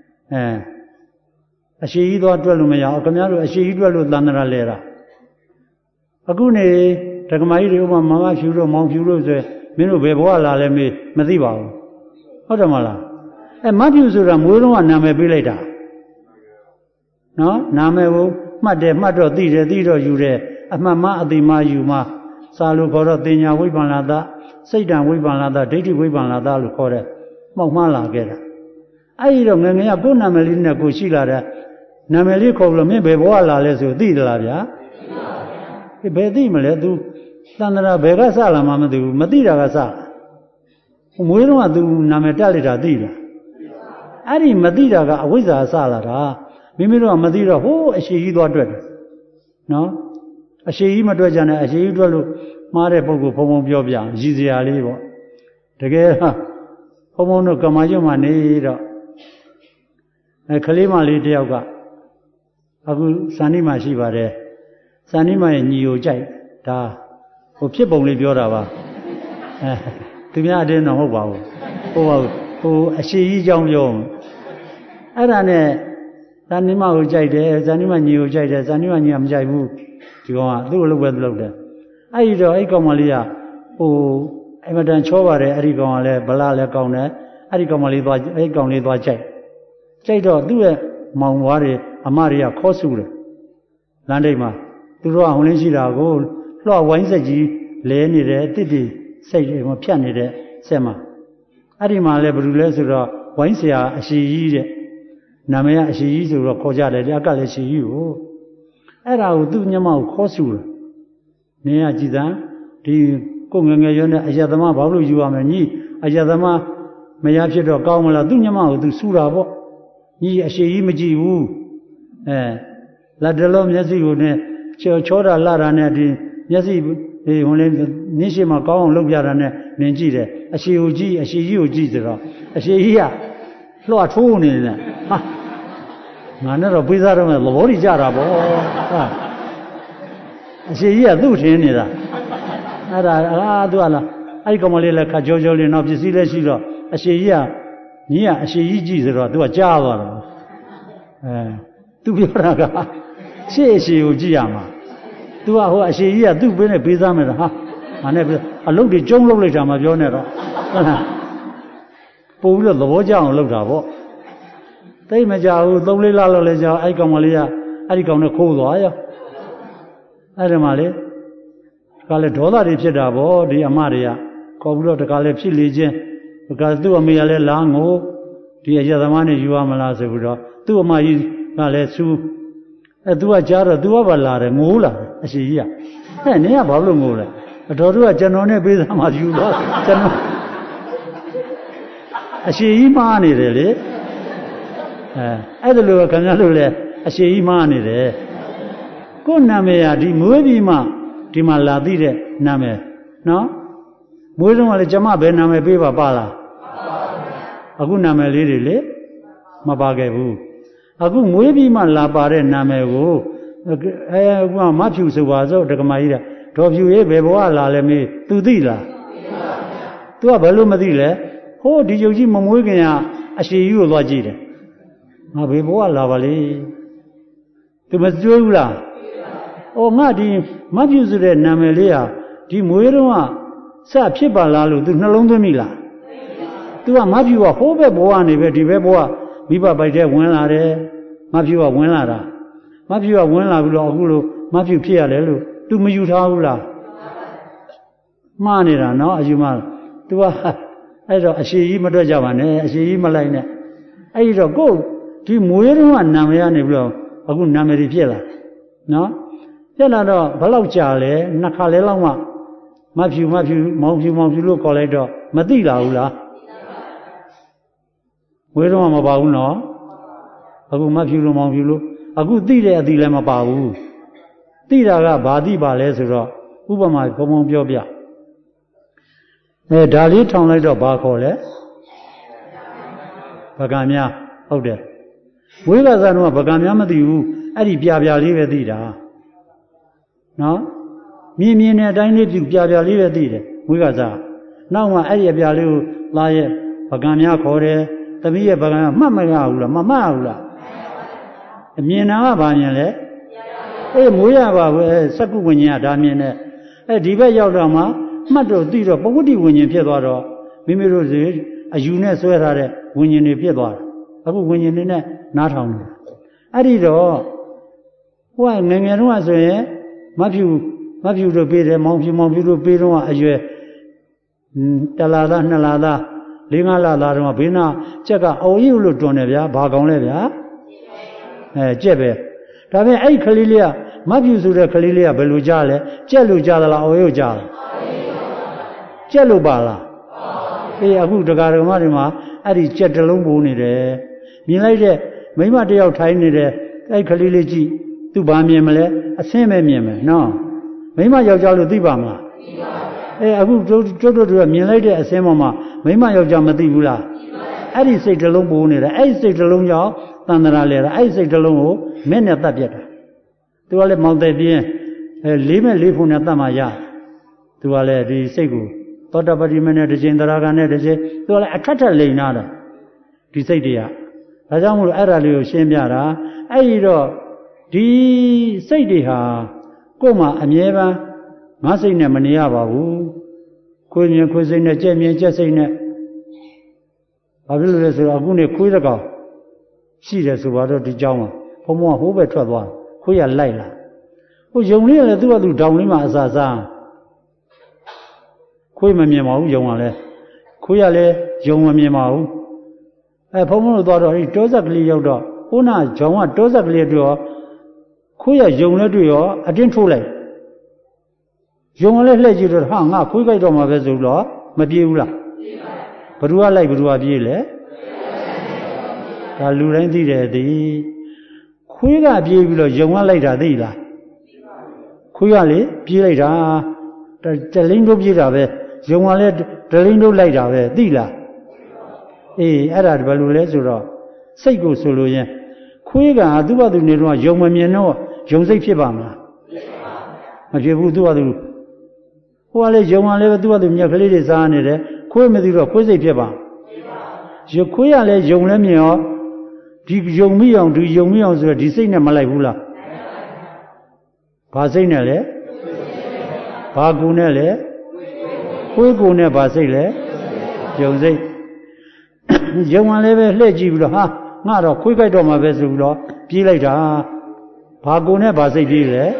Speaker 1: အရှိကြီးသွားတွက်လို့မရအောင်ခင်ဗျားတို့အရှိကြီးတွက်လို့သန္တရာလဲတာအခုနေဓကမာကြီးတွေဥပမာမဖြူလို့မောင်ဖြူလို့ဆိုမင်းတို့ဘယ်ဘဝလာလဲမေးမသိပါဘူးဟုတ်တယ်မလားမဖြူဆိုတာမွေးတော့ကနာမည်ပေးလိုက်တာနော်နာမည်ကိုမှတ်တယ်မှတ်တော့သိတယ်သိတော့ယူတယ်အမှတ်မှအတိမယူမှစာလို့ခေါ်တော့တင်ညာဝိပ္ပန္နတာစိတ်တံဝိပ္ပန္နတာဒိဋ္ဌိဝိပ္ပန္နတာလို့ခေါ်တယ်မှောက်မှန်းလာခဲ့တာအဲ့ဒီတော့ငငယ်ကကိုယ်နာမည်လေးနဲ့ကိုရှိလာတဲ့နာမည်လေးခေါ်လို့မင်းဘယ်ဘဝလာလဲဆိုသိသလားဗျာဘယ်သိမလဲ तू သန္တရာဘယ်ကစလာမှမသိဘူးမသိတာကစမွေးတော့က तू နာမည်တက်လိုက်တာသိတာအဲ့ဒီမသိတာကအဝိဇ္ဇာစလာတာမိမိတို့ကမသိတော့ဟိုးအရှိကြီးသွားတွေ့တယ်နော်အရှိကြီးမတွေ့ကြနဲ့အရှိကြီးတွေ့လို့မှားတဲ့ပုဂ္ဂိုလ်ဘုံဘုံပြောပြရည်စရာလေးပေါ့တကယ်ဘုံဘုံတို့ကမာကျွတ်မှနေတော့ကလေးမလေးတယောက်ကအခုဇာနိမှာရှိပါတယ်ဇာနိမရဲ့ညီကိုကြိုက်ဒါဟိုဖြစ်ပုံလေးပြောတာပါသူများအတင်းတော့ဟုတ်ပါဘူးဟိုအရှိကြီးကြောင်းပြောအဲ့ဒါနဲ့ဇာနိမကိုကြိုက်တယ်ဇာနိမညီကိုကြိုက်တယ်ဇာနိမညီကမကြိုက်ဘူးဒီကောင်ကသူ့ကိုလုပ်ပဲလုပ်တယ်အဲ့ဒီတော့အဲ့ကောင်မလေးကဟိုအမတန်ချောပါတယ်အဲ့ဒီကောင်ကလည်းဗလာလည်းကောင်းတယ်အဲ့ဒီကောင်မလေးသွားအဲ့ကောင်လေးသွားကြိုက်တော့သူ့ရဲ့မောင်ဘွားတွေအမတွေကခေါ်ဆူတယ်လမ်းထိပ်မှာသူတို့ကဟိုလင်းရှိတာကိုလွှတ်ဝိုင်းဆက်ကြီးလဲနေတယ်တစ်တိစိတ်တွေမဖြတ်နေတဲ့ဆက်မှာအဲ့ဒီမှာလည်းဘယ်လိုလဲဆိုတော့ဝိုင်းဆရာအရှိကြီးတဲ့နာမည်ကအရှိကြီးဆိုတော့ခေါ်ကြတယ်အကလည်းရှိကြီးကိုအဲ့ဒါကိုသူ့ညမကိုခေါ်ဆူတယ်နင်းကကြည်စမ်းဒီကိုငငယ်ရွနဲ့အယက်သမားဘာလို့ယူရမလဲညီအယက်သမားမရဖြစ်တော့ကောင်းမလားသူ့ညမကိုသူဆူတာပေါ့ညီအရှိကြီးမကြည့်ဘူးလက်တလုံးမျက်စိကိုနဲ့ချောတာလာတာနဲ့ဒီမျက်စိဒီဟိုလေနင်းရှိမှကောင်းအောင်လုပ်ပြတာနဲ့နင်းကြည့်တယ်အရှိကိုကြည့်အရှိကြီးကိုကြည့်ဆိုတော့အရှိကြီးကလွှတ်ထိုးနေတယ်ဟာငါနဲ့တော့ပေးစားတော့မယ်သဘောကြီးကြတာပေါ့ဟာအရှိကြီးကသူ့ထင်းနေတာအဲ့ဒါသူကလားအဲ့ဒီကောင်မလေးလည်းခါကြောကြောလေးနောက်ပစ္စည်းလည်းရှိတော့အရှိကြီးကညီကအရှိကြီးကြည့်ဆိုတော့သူကကြားသွားတယ်သူပြောတာကရှေ့အရှိကိုကြည့်ရမှာသူကဟိုအရှိကြီးကသူ့ပေးနဲ့ပေးစားမယ်ဟာငါနဲ့အလုပ်တွေကျုံလုပ်လိုက်တာမှပြောနေတော့ဟုတ်လားပို့ပြီးတော့သဘောကျအောင်လုပ်တာပေါ့သိမကြဘူး3-4လလောက်လဲကြာအဲ့ကောင်မလေးကအဲ့ဒီကောင်နဲ့ခိုးသွားရောအဲ့ဒီမှာလေတခါလေဒေါသတွေဖြစ်တာပေါ့ဒီအမတွေကခေါ်ပြီးတော့တခါလေဖြစ်လေချင်းတခါသူ့အမေကလည်းလာငိုဒီအရသမားနဲ့ယူရမလားဆိုပြီးတော့သူ့အမကြီးကလည်းစူးသူကကြားတော့ तू ကပါလာတယ်ငိုးလာတယ်အရှိကြီးကနင်းကဘာလို့ငိုးလဲအတော်တို့ကကျွန်တော်နဲ့ပေးစားမှယူတော့ကျွန်တော်အရှိကြီးမှားနေတယ်လေအဲ့ဒါလိုခင်ဗျားတို့လည်းအရှိကြီးမှားနေတယ်ကိုယ်နာမည်ကဒီမွေးပြီးမှဒီမှာလာသိတဲ့နာမည်နော်မွေးတော့ကလည်းကျမဘယ်နာမည်ပေးပါလားအခုနာမည်လေးတွေလေမပါခဲ့ဘူးအခုမွေးပြီးမှလာပါတဲ့နာမည်ကိုအခုမဖြူဆိုပါစို့ဒကမာကြီးကဒေါ်ဖြူရေးဘယ်ဘဝလာလဲမေး तू သိလား तू ကဘယ်လို့မသိလဲဟိုးဒီယုတ်ကြီးမမွေးခင်ကအရှိကြီးကိုသွားကြည့်တယ်ငါဘယ်ဘဝလာပါလေသူမကြွေးဘူးလားဩငါဒီမဖြူဆိုတဲ့နာမည်လေးဟာဒီမွေးတော့စဖြစ်ပါလားလို့ तू နှလုံးသွင်းမိလား तू ကမဖြူကဟိုးဘက်ဘဝနေပဲဒီဘက်ဘဝမိဘပိုက်တဲ့ဝင်လာတယ်မဖြူကဝင်လာတာမဖြူကဝင်လာပြီးတော့အခုလိုမဖြူဖြစ်ရတယ်လို့ तू မယူထားဘူးလားမှားနေတာနော်အယူမှာ तू ကအဲ့တော့အရှိကြီးမတွက်ကြပါနဲ့အရှိကြီးမလိုက်နဲ့အဲ့ဒီတော့ကို့ဒီမွေးတော့ကနာမည်ကနေပြီးတော့အခုနာမည်ဖြစ်လာနော်ဖြစ်လာတော့ဘယ်လောက်ကြာလဲနှစ်ခါလဲလောက်မှမဖြူမောင်ဖြူလို့ခေါ်လိုက်တော့မသိလာဘူးလားမွေးတော့မပါဘူးနော်အခုမဖြူလို့မောင်ဖြူလို့အခုသိတဲ့အသည့်လည်းမပါဘူးသိတာကဘာသိပါလဲဆိုတော့ဥပမာဘုံဘုံပြောပြဒါလေးထောင်လိုက်တော့ဘာခေါ်လဲဗကံများဟုတ်တယ်မွေးကစားတော့ဗကံများမသိဘူးအဲ့ဒီပြပြလေးပဲသိတာနော်မြင်မြင်တဲ့အတိုင်းလေးပြပြလေးပဲသိတယ်မွေးကစားနောက်မှအဲ့ဒီအပြလေးကိုသားရဲ့ဗကံများခေါ်တယ်သမီးရဲ့ဗကံကမှတ်မရဘူးလားမမှတ်ဘူးလားအမြင်နာကဘာမြင်လဲအေးမွေးရပါပဲစက္ကုဝိညာဉ်ကဒါမြင်တယ်ဒီဘက်ရောက်တော့မှမှတ်တော့သိတော့ပဝတ္တိဝိညာဉ်ဖြစ်သွားတော့မိမိတို့စီအယူနဲ့ဆွဲထားတဲ့ဝိညာဉ်တွေဖြစ်သွားတယ်အခုဝိညာဉ်တွေနဲ့နားထောင်တယ်အဲ့ဒီတော့ဟိုကငယ်ငယ်တုန်းကဆိုရင်မဖြူတို့ပေးတယ်မောင်ဖြူတို့ပေးတော့အရွယ်တလာသားနှစ်လာသားလေးငါးလာသားတော့ဘေးနာကြက်ကအော်ကြီးလို့တွန်တယ်ဗျာဘာကောင်းလဲဗျာကြက်ပဲဒါပေမဲ့အဲ့ခလေးလေးကမဖြူဆိုတဲ့ခလေးလေးကဘယ်လိုကြားလဲကြက်လို့ကြားသလားအော်ရုပ်ကြားလားကြက်လို့ပါလားအေးအခုတရားဓမ္မတွေမှာအဲ့ဒီကြက်တစ်လုံးပိုးနေတယ်မြင်လိုက်တဲ့မိမတယောက်ထိုင်နေတဲ့အဲ့ခလေးလေးကြည့်သူဘာမြင်မလဲအဆင်းပဲမြင်မယ်နော်မိမယောက်ျားလို့သိပါမလားသိပါဘူးအခုတို့ကမြင်လိုက်တဲ့အဆင်းပေါ်မှာမိမယောက်ျားမသိဘူးလားအဲ့ဒီစိတ်တစ်လုံးပိုးနေတယ်အဲ့ဒီစိတ်တစ်လုံးကြောင့်တန်တရာလဲတာအဲ့ဒီစိတ်တစ်လုံးကိုမဲ့နဲ့တတ်ပြတ်တာသူကလည်းမောင်တဲ့ပြင်းလေးမဲ့လေးဖုန်နဲ့တတ်မှရသူကလည်းဒီစိတ်ကိုသောတပတိမနဲ့တစ်ချိန်သရဂံနဲ့တစ်ချိန်သူကလည်းအခက်ထက်လိန်နာတာဒီစိတ်တွေကဒါကြောင့်မို့လို့အဲ့ဒါလေးကိုရှင်းပြတာအဲ့ဒီတော့ဒီစိတ်တွေဟာကိုယ်မှာအမြဲတမ်းငါစိတ်နဲ့မနေရပါဘူးခွေးမြင်ခွေးစိတ်နဲ့ကြက်မြင်ကြက်စိတ်နဲ့ဘာဖြစ်လို့လဲဆိုတော့အခုနေခွေးတကောင်ရှိတယ်ဆိုတော့ဒီเจ้าမှာဘုံဘုံကဟိုးပဲထွက်သွားခွေးရလိုက်လာဟိုယုံလေးကလည်းသူ့ဘာသူဒေါင်လေးမှာအစာစားခွေးမမြင်ပါဘူးယုံကလည်းခွေးရလည်းယုံမမြင်ပါဘူးဘုံဘုံတို့သွားတော့ဒီတောဆက်ကလေးရောက်တော့ဟိုနာဂျောင်ကတောဆက်ကလေးတွေ့ရောခွေးရယုံလည်းတွေ့ရောအတင်းထိုးလိုက်ယုံကလည်းလှည့်ကြည့်တော့ဟာငါခွေးကြိုက်တော့မှာပဲဆိုတော့မပြေးဘူးလားဘ누구ကလိုက်ဘ누구ကပြေးလဲဒါလူတိုင်းသိတယ်ဒီခွေးကပြေးပြီးတော့ယုံကလိုက်တာသိလားခွေးကလေပြေးလိုက်တာတလိန်းတို့ပြေးတာပဲယုံကလည်းတလိန်းတို့လိုက်တာပဲသိလားအေးအဲ့ဒါဘယ်လိုလဲဆိုတော့စိတ်ကိုဆိုလို့ရင်ခွေးကသူ့ဘာသူနေတော့ယုံမမြင်တော့ယုံစိတ်ဖြစ်ပါမလားမဖြစ်ဘူးသူ့ဘာသူဟိုကလည်းယုံကလည်းသူ့ဘာသူမြက်ကလေးတွေစားနေတယ်ခွေးမသိတော့ခွေးစိတ်ဖြစ်ပါခွေးကလည်းယုံလည်းမြင်ရောဒီယုံမိအောင်ဒီယုံမိအောင်ဆိုတော့ဒီစိတ်နဲ့မလိုက်ဘူးလားဘာစိတ်နဲ့လဲဘာကူနဲ့လဲခွေးကူနဲ့ဘာစိတ်လဲယုံစိတ်ယုံကလည်းပဲလှည့်ကြည့်ပြီးတော့ဟာငါတော့ခွေးကြိုက်တော့မှာပဲဆိုပြီးတော့ပြေးလိုက်တာဘာကူနဲ့ဘာစိတ်ပြေးလဲ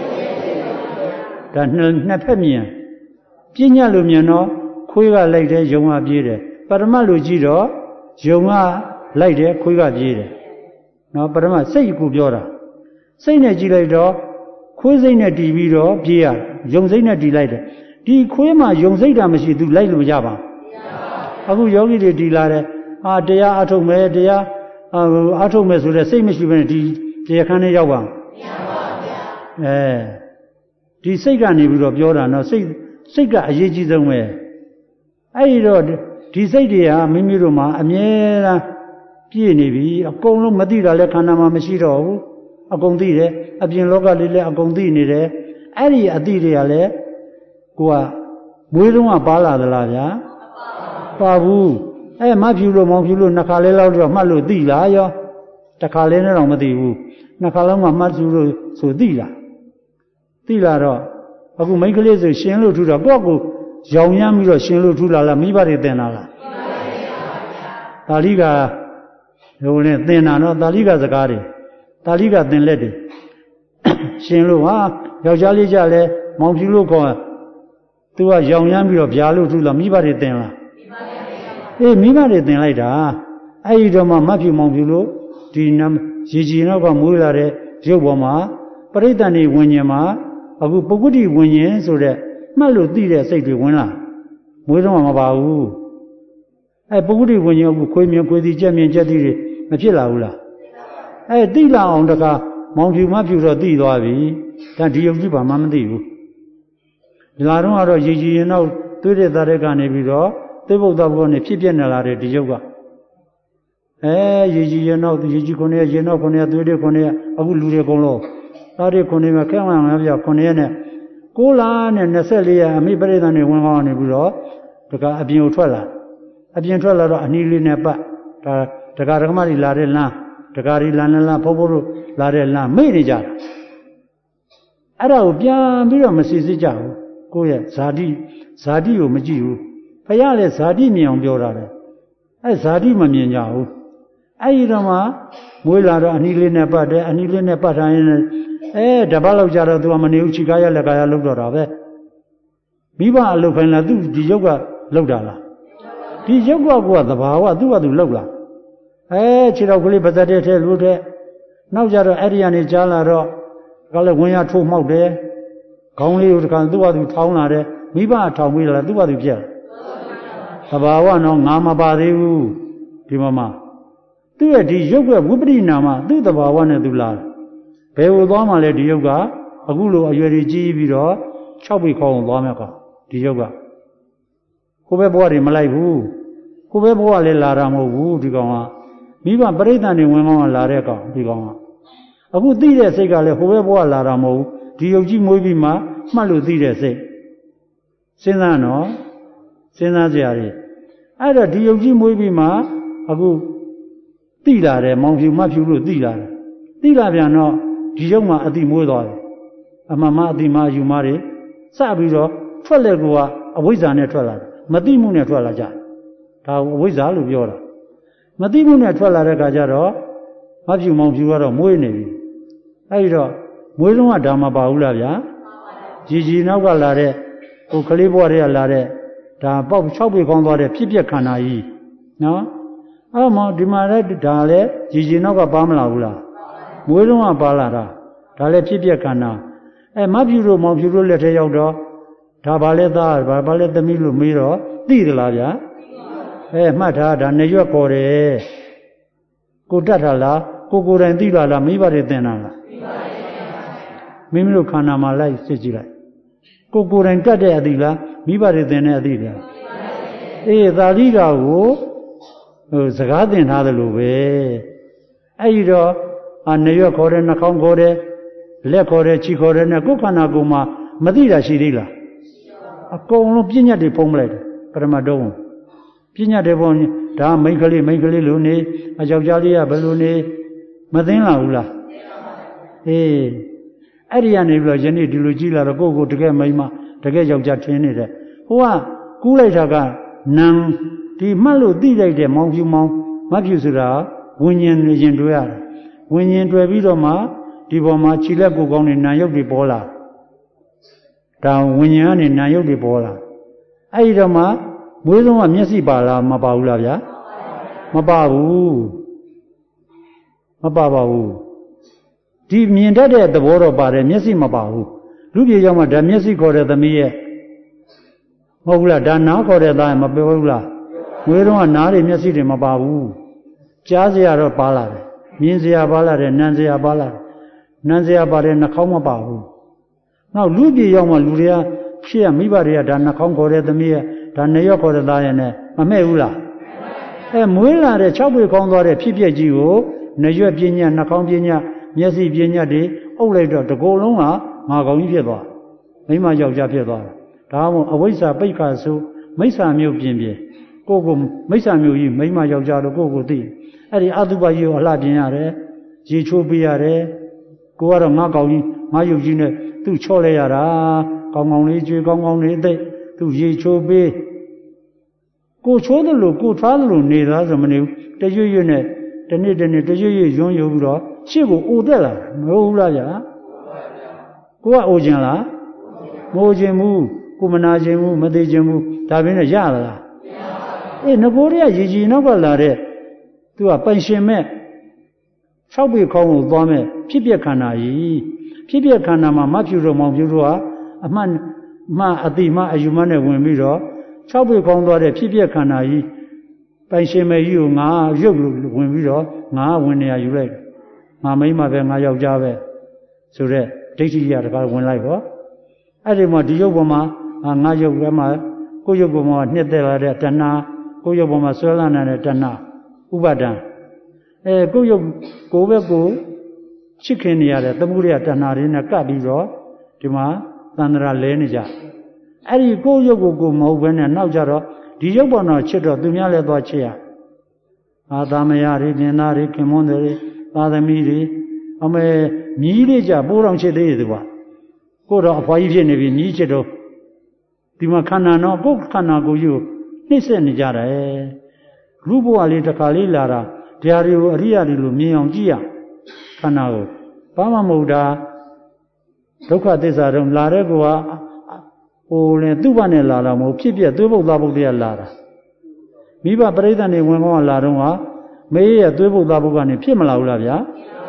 Speaker 1: ဒါနှစ်ဖက်မြင်ပြညတ်လို့မြင်တော့ခွေးကလိုက်တယ်ယုံကပြေးတယ်ပရမတ်လို့ကြည့်တော့ယုံကလိုက်တယ်ခွေးကပြေးတယ်နော်ပရမတ်စိတ်ကိုပြောတာစိတ်နဲ့ကြည့်လိုက်တော့ခွေးစိတ်နဲ့တီးပြီးတော့ပြေးရတယ်ယုံစိတ်နဲ့တီးလိုက်တယ်ဒီခွေးမှာယုံစိတ်တာမရှိသူလိုက်လို့မရပါဘူးအခုယောဂီတွေတီးလာတယ်တရားအထုတ်မယ်တရားအထုတ်မယ်ဆိုတဲ့စိတ်မရှိဘဲနဲ့ဒီတရားခန်းထဲရောက်ပါမရပါဘူးဗျာဒီစိတ်ကနေပြီးတော့ပြောတာနော်စိတ်ကအရေးကြီးဆုံးပဲအဲ့ဒီတော့ဒီစိတ်တွေဟာမိမိတို့မှာအမြဲတမ်းပြည့်နေပြီအကုန်လုံးမသိတာလည်းခန္ဓာမှာမရှိတော့ဘူးအကုန်သိတယ်အပြင်လောကလေးလည်းအကုန်သိနေတယ်အဲ့ဒီအသိတွေကလည်းကိုကမွေးတုန်းကပါလာသလားဗျာပါဘူးမဖြူလို့မောင်ဖြူလို့နှစ်ခါလဲလောက်တော့မှတ်လို့သိလားရောတစ်ခါလဲနဲ့တော့မသိဘူးနှစ်ခါလုံးမှမှတ်စုလို့ဆိုသိလားတော့အခုမိန်းကလေးဆိုရှင်လို့ထူတော့ကိုယ့်ကိုရောင်ရမ်းပြီးတော့ရှင်လို့ထူလာလားမိဘတွေတင်လာလားသာလိကဟိုနဲ့တင်တာနော်သာလိကစကားတွေသာလိကတင်လက်တွေရှင်လို့ဟာယောက်ျားလေးကြလဲမောင်ဖြူလို့ခေါ်သူကရောင်ရမ်းပြီးတော့ဗျာလို့ထူလာမိဘတွေတင်လားမိဘတွေတင်လိုက်တာအဲ့ဒီတော့မှမဖြူမောင်ဖြူလို့ဒီရေကြီးနောက်ကမွေးလာတဲ့ရုပ်ပေါ်မှာပရိသတ်နေဝิญဉ်မှာအခုပုဂ္ဂတိဝิญဉ်ဆိုတဲ့မှတ်လို့သိတဲ့စိတ်တွေဝင်လာမွေးတော့မှမပါဘူးပုဂ္ဂတိဝิญဉ်အခုခွေးမြင်ခွေးသီးကြက်မြင်ကြက်သီးတွေမဖြစ်လာဘူးလားသိလာအောင်တကားမောင်ဖြူမဖြူတော့သိသွားပြီဒါဒီယုတ်ကြီးဘာမှမသိဘူးဒီလာတော့ကတော့ရေကြီးရင်တော့သွေးတဲ့သားတဲ့ကနေပြီးတော့သေဘုဒ္ဓဘုရားနဲ့ဖြစ်ပြနေလာတဲ့ဒီယုတ်ကရေကြီးရနောက်ရေကြီး9ရက်ရေနောက်9ရက်သွေးတွေ9ရက်အခုလူတွေအကုန်လုံးသားတွေ9ရက်မှာခက်မှန်ပြ9ရက်နဲ့6လနဲ့24ရက်အမိပရိသတ်တွေဝင်ကောင်းနေပြီးတော့တကအပြင်ကိုထွက်လာတော့အနီးလေးနဲ့ပတ်ဒါတကဓမ္မတွေလာတဲ့လမ်းတကရီလမ်းဖုတ်တို့လာတဲ့လမ်းမိတ်နေကြတာအဲ့ဒါကိုပြန်ပြီးတော့မစစ်စစ်ကြဘူးကိုယ့်ရဲ့ဇာတိကိုမကြည့်ဘူးဖယားလည်းဇာတိမြင်အောင်ပြောတာလေအဲ့ဇာတိမမြင်ကြဘူးအဲ့ဒီတော့မှမွေးလာတော့အနီးလေးနဲ့ပတ်တယ်အနီးလေးနဲ့ပတ်ထားရင်တပတ်လောက်ကြာတော့သူကမနေဘူးခြေကားရလက်ကားရလောက်တော့တာပဲမိဘအလုပ်ခိုင်းလားသူဒီရုပ်ကလောက်တာလားဒီရုပ်ကသဘာဝသူ့ကသူလောက်လားခြေတော်ကလေးပါဇက်တဲ့ထဲလို့တဲ့နောက်ကြတော့အဲ့ဒီကနေကြားလာတော့ကလည်းဝင်ရထိုးမှောက်တယ်ခေါင်းလေးကိုတခါသူ့ကသူထောင်းလာတယ်မိဘထောင်ပြီးလာသူ့ကသူပြက်သဘာဝတော့ငါမပါသေးဘူးဒီမှာသူ့ရဲ့ဒီရုပ်ကဝိပရိနာမသူ့သဘာဝနဲ့သူလာဘယ်ကိုသွားမှလဲဒီရုပ်ကအခုလိုအရွယ်ကြီးပြီးတော့6ပေခေါအောင်သွားမယ်ကောင်ဒီရုပ်ကကိုပဲဘဝတွေမလိုက်ဘူးကိုပဲဘဝလည်းလာတာမဟုတ်ဘူးဒီကောင်ကမိဘပရိသတ်တွေဝင်ကောင်းလာတဲ့ကောင်ဒီကောင်ကအခုသိတဲ့စိတ်ကလည်းဟိုပဲဘဝလာတာမဟုတ်ဘူးဒီရုပ်ကြီးမွေးပြီးမှမှတ်လို့သိတဲ့စိတ်စဉ်းစားနော်စဉ်းစားကြရတယ်အဲ့တော့ဒီရုပ်ကြီးမွေးပြီးမှအခုသိလာတယ်မောင်ဖြူမဖြူလို့သိလာတယ်သိလာပြန်တော့ဒီရုပ်မှာအတိမွေးသွားတယ်အမှန်မှအတိမအယူမတွေစပြီးတော့ထွက်လက်ကအဝိဇ္ဇာနဲ့ထွက်လာတယ်မသိမှုနဲ့ထွက်လာကြဒါကိုအဝိဇ္ဇာလို့ပြောတာမသိမှုနဲ့ထွက်လာတဲ့အခါကျတော့မဖြူမောင်ဖြူကတော့မွေးနေပြီအဲဒီတော့မွေးလုံးကဒါမပါဘူးလားဗျာကြီးနောက်ကလာတဲ့ဟိုကလေးဘွားတွေကလာတဲ့ဒါပေါက်6ပေကောင်းသွားတဲ့ဖြစ်ပျက်ခန္ဓာကြီးနော်အဲ့မောဒီမှာလည်းဒါလည်းကြီးနောက်ကပါမလာဘူးလားမွေးလုံးကပါလာတာဒါလည်းဖြစ်ပျက်ခန္ဓာမဖြူတို့မောင်ဖြူတို့လက်ထဲရောက်တော့ဒါဘာလဲသားဘာလဲသမီးလို့မေးတော့သိသလားဗျာမှတ်ထားဒါနေရွက်ခေါ်တယ်ကိုတတ်တာလားကိုယ်တိုင်သိလားမိဘတွေသင်တာလားမိမိတို့ခန္ဓာမှာလိုက်စစ်ကြည့်လိုက်ကိုယ်တိုင်တတ်တဲ့အသည့်လားမိဘတွေသင်တဲ့အသည့်လားသာလိကာကိုစကားသင်ထားသလိုပဲအဲ့ဒီတော့နေရွက်ခေါ်တယ်နှာခေါင်းခေါ်တယ်လက်ခေါ်တယ်ခြေခေါ်တယ်နဲ့ကိုယ်ခန္ဓာကိုယ်မှာမသိတာရှိသေးလားအကုန်လုံးပြဉ္ညတ်တွေဖုံးပလိုက်တယ်ပရမတ်တော်ပြဉ္ညတ်တွေဖုံးဒါမိန်းကလေးလို့နေအယောက်ျားလေးကဘယ်လိုနေမသိလားဘူးလားအဲ့ဒီကနေပြီးတော့ယနေ့ဒီလိုကြည့်လာတော့ကိုယ်တကယ်မိန်းမတကယ်ယောက်ျားထင်းနေတယ်ဟိုကကူးလိုက်တာကနံဒီမှတ်လို့သိလိုက်တဲ့မောင်ဖြူမောင်မဖြူဆိုတာဝิญဉ်ရင်တွေ့ရတယ်ဝิญဉ်တွေ့ပြီးတော့မှဒီပေါ်မှာခြေလက်ကိုယ်ကောင်းနေနာယုတ်တွေပေါ်လာဒါဝิญဉ်ကနေနာယုတ်တွေပေါ်လာအဲ့ဒီတော့မှမွေးဆုံးကမျက်စိပါလားမပါဘူးလားဗျာမပါဘူးဒီမြင်တတ်တဲ့သဘောတော့ပါတယ်မျက်စိမပါဘူးလူပြေရောက်မှဒါမျက်စိခေါ်တဲ့သမီးရဲ့မဟုတ်ဘူးလားဒါနားခေါ်တဲ့သားရဲ့မပြောဘူးလားမွေးတော့ကနားတွေမျက်စိတွေမပါဘူးကြားစရာတော့ပါလာတယ်မြင်စရာပါလာတယ်နံစရာပါလာတယ်နံစရာပါတယ်နှာခေါင်းမပါဘူးနောက်လူပြေရောက်မှလူတွေကရှေ့ကမိဘတွေကဒါနှာခေါင်းခေါ်တဲ့သမီးရဲ့ဒါနေရွက်ခေါ်တဲ့သားရဲ့နဲ့မမဲ့ဘူးလားမွေးလာတဲ့6ပေကောင်းသွားတဲ့ဖြစ်ပျက်ကြီးကိုနေရွက်ပြင်းညနှာခေါင်းပြင်းညမျက်စိပြင်းညတွေအုပ်လိုက်တော့တကိုယ်လုံးကငါကောင်းကြီးဖြစ်သွားမိမယောက်ျားဖြစ်သွားဒါမှမဟုတ်အဝိဇ္ဇာပိတ်ခါဆိုမိစ္ဆာမျိုးပြင်းကိုမိစ္ဆာမျိုးကြီးမိမယောက်ျားလို့ကိုသိအဲ့ဒီအတုပကြီးကိုအလှပြင်ရတယ်ရေချိုးပေးရတယ်ကိုကတော့ငါကောင်းကြီးငါယုတ်ကြီးနဲ့သူ့ချော့လိုက်ရတာကောင်းကောင်းလေးကျွေးကောင်းကောင်းလေးအသိသူ့ရေချိုးပေးကိုချိုးတယ်လို့ကိုထားတယ်လို့နေသားဆိုမနေဘူးတရွရွနဲ့တနေ့တရွရွယွန်းယူပြီးတော့ရှေ့ကိုအိုတက်လာမဟုတ်ဘူးလားဗျာကိုကအိုခြင်းလားမအိုခြင်းဘူးကိုမနာခြင်းဘူးမသိခြင်းဘူးဒါပြင်းနဲ့ရလားငကိုရရေကြီးနောက်ကလာတဲ့သူကပိုင်ရှင်မဲ့6ပေခေါင်းကိုသွားမဲ့ဖြစ်ပျက်ခန္ဓာကြီးဖြစ်ပျက်ခန္ဓာမှာမဖြူတော်မောင်ဖြူတော်ကအမှန်အတိမအယူမနဲ့ဝင်ပြီးတော့6ပေခေါင်းသွားတဲ့ဖြစ်ပျက်ခန္ဓာကြီးပိုင်ရှင်မဲ့ကြီးကိုငါရုပ်လို့ဝင်ပြီးတော့ငါဝင်နေရယူလိုက်ငါမိမပဲငါယောက်ျားပဲဆိုတဲ့ဒိဋ္ဌိရတကားဝင်လိုက်ပေါ့အဲ့ဒီမှာဒီရုပ်ပေါ်မှာငါရုပ်ထဲမှာကိုယ်ရုပ်ပေါ်မှာနှစ်သက်လာတဲ့တဏှာကိုယ်ရုပ်ပေါ်မှာဆွဲလန်းနေတဲ့တဏှာဥပါဒံကိုရုပ်ကိုပဲကိုချစ်ခင်နေရတဲ့သမုဒိယတဏှာတွေနဲ့ကပ်ပြီးတော့ဒီမှာသန္တရာလဲနေကြအဲ့ဒီကိုရုပ်ကိုမဟုတ်ဘဲနဲ့နောက်ကြတော့ဒီရုပ်ပေါ်တော့ချစ်တော့သူများလည်းသွားချစ်ရအာသမယတွေမြင်သားတွေခင်မွန်းတွေသာသမီတွေအမေမြည်လေးကြပိုးတော်ချစ်သေးတယ်သူကကိုတော့အဖွားကြီးဖြစ်နေပြီမြည်ချစ်တော့ဒီမှာခန္ဓာတော့ကိုယ်ခန္ဓာကိုယ်ကြီးကိုနှိမ့်ဆက်နေကြတယ်လူဘဝလေးတစ်ခါလေးလာတာတရားတွေကိုအရိယာတွေလိုမြင်အောင်ကြည့်ရခန္ဓာကိုဘာမှမဟုတ်တာဒုက္ခသစ္စာတော့လာတဲ့ကောဟိုလေသူ့ဘာနဲ့လာတာမဟုတ်ဖြစ်ပြသွေးပုတ်သားပုတ်တွေကလာတာမိဘပရိသတ်နေဝင်ကောင်းလာတော့ကမေးရဲ့သွေးပုတ်သားပုတ်ကနေဖြစ်မလာဘူးလားဗျာ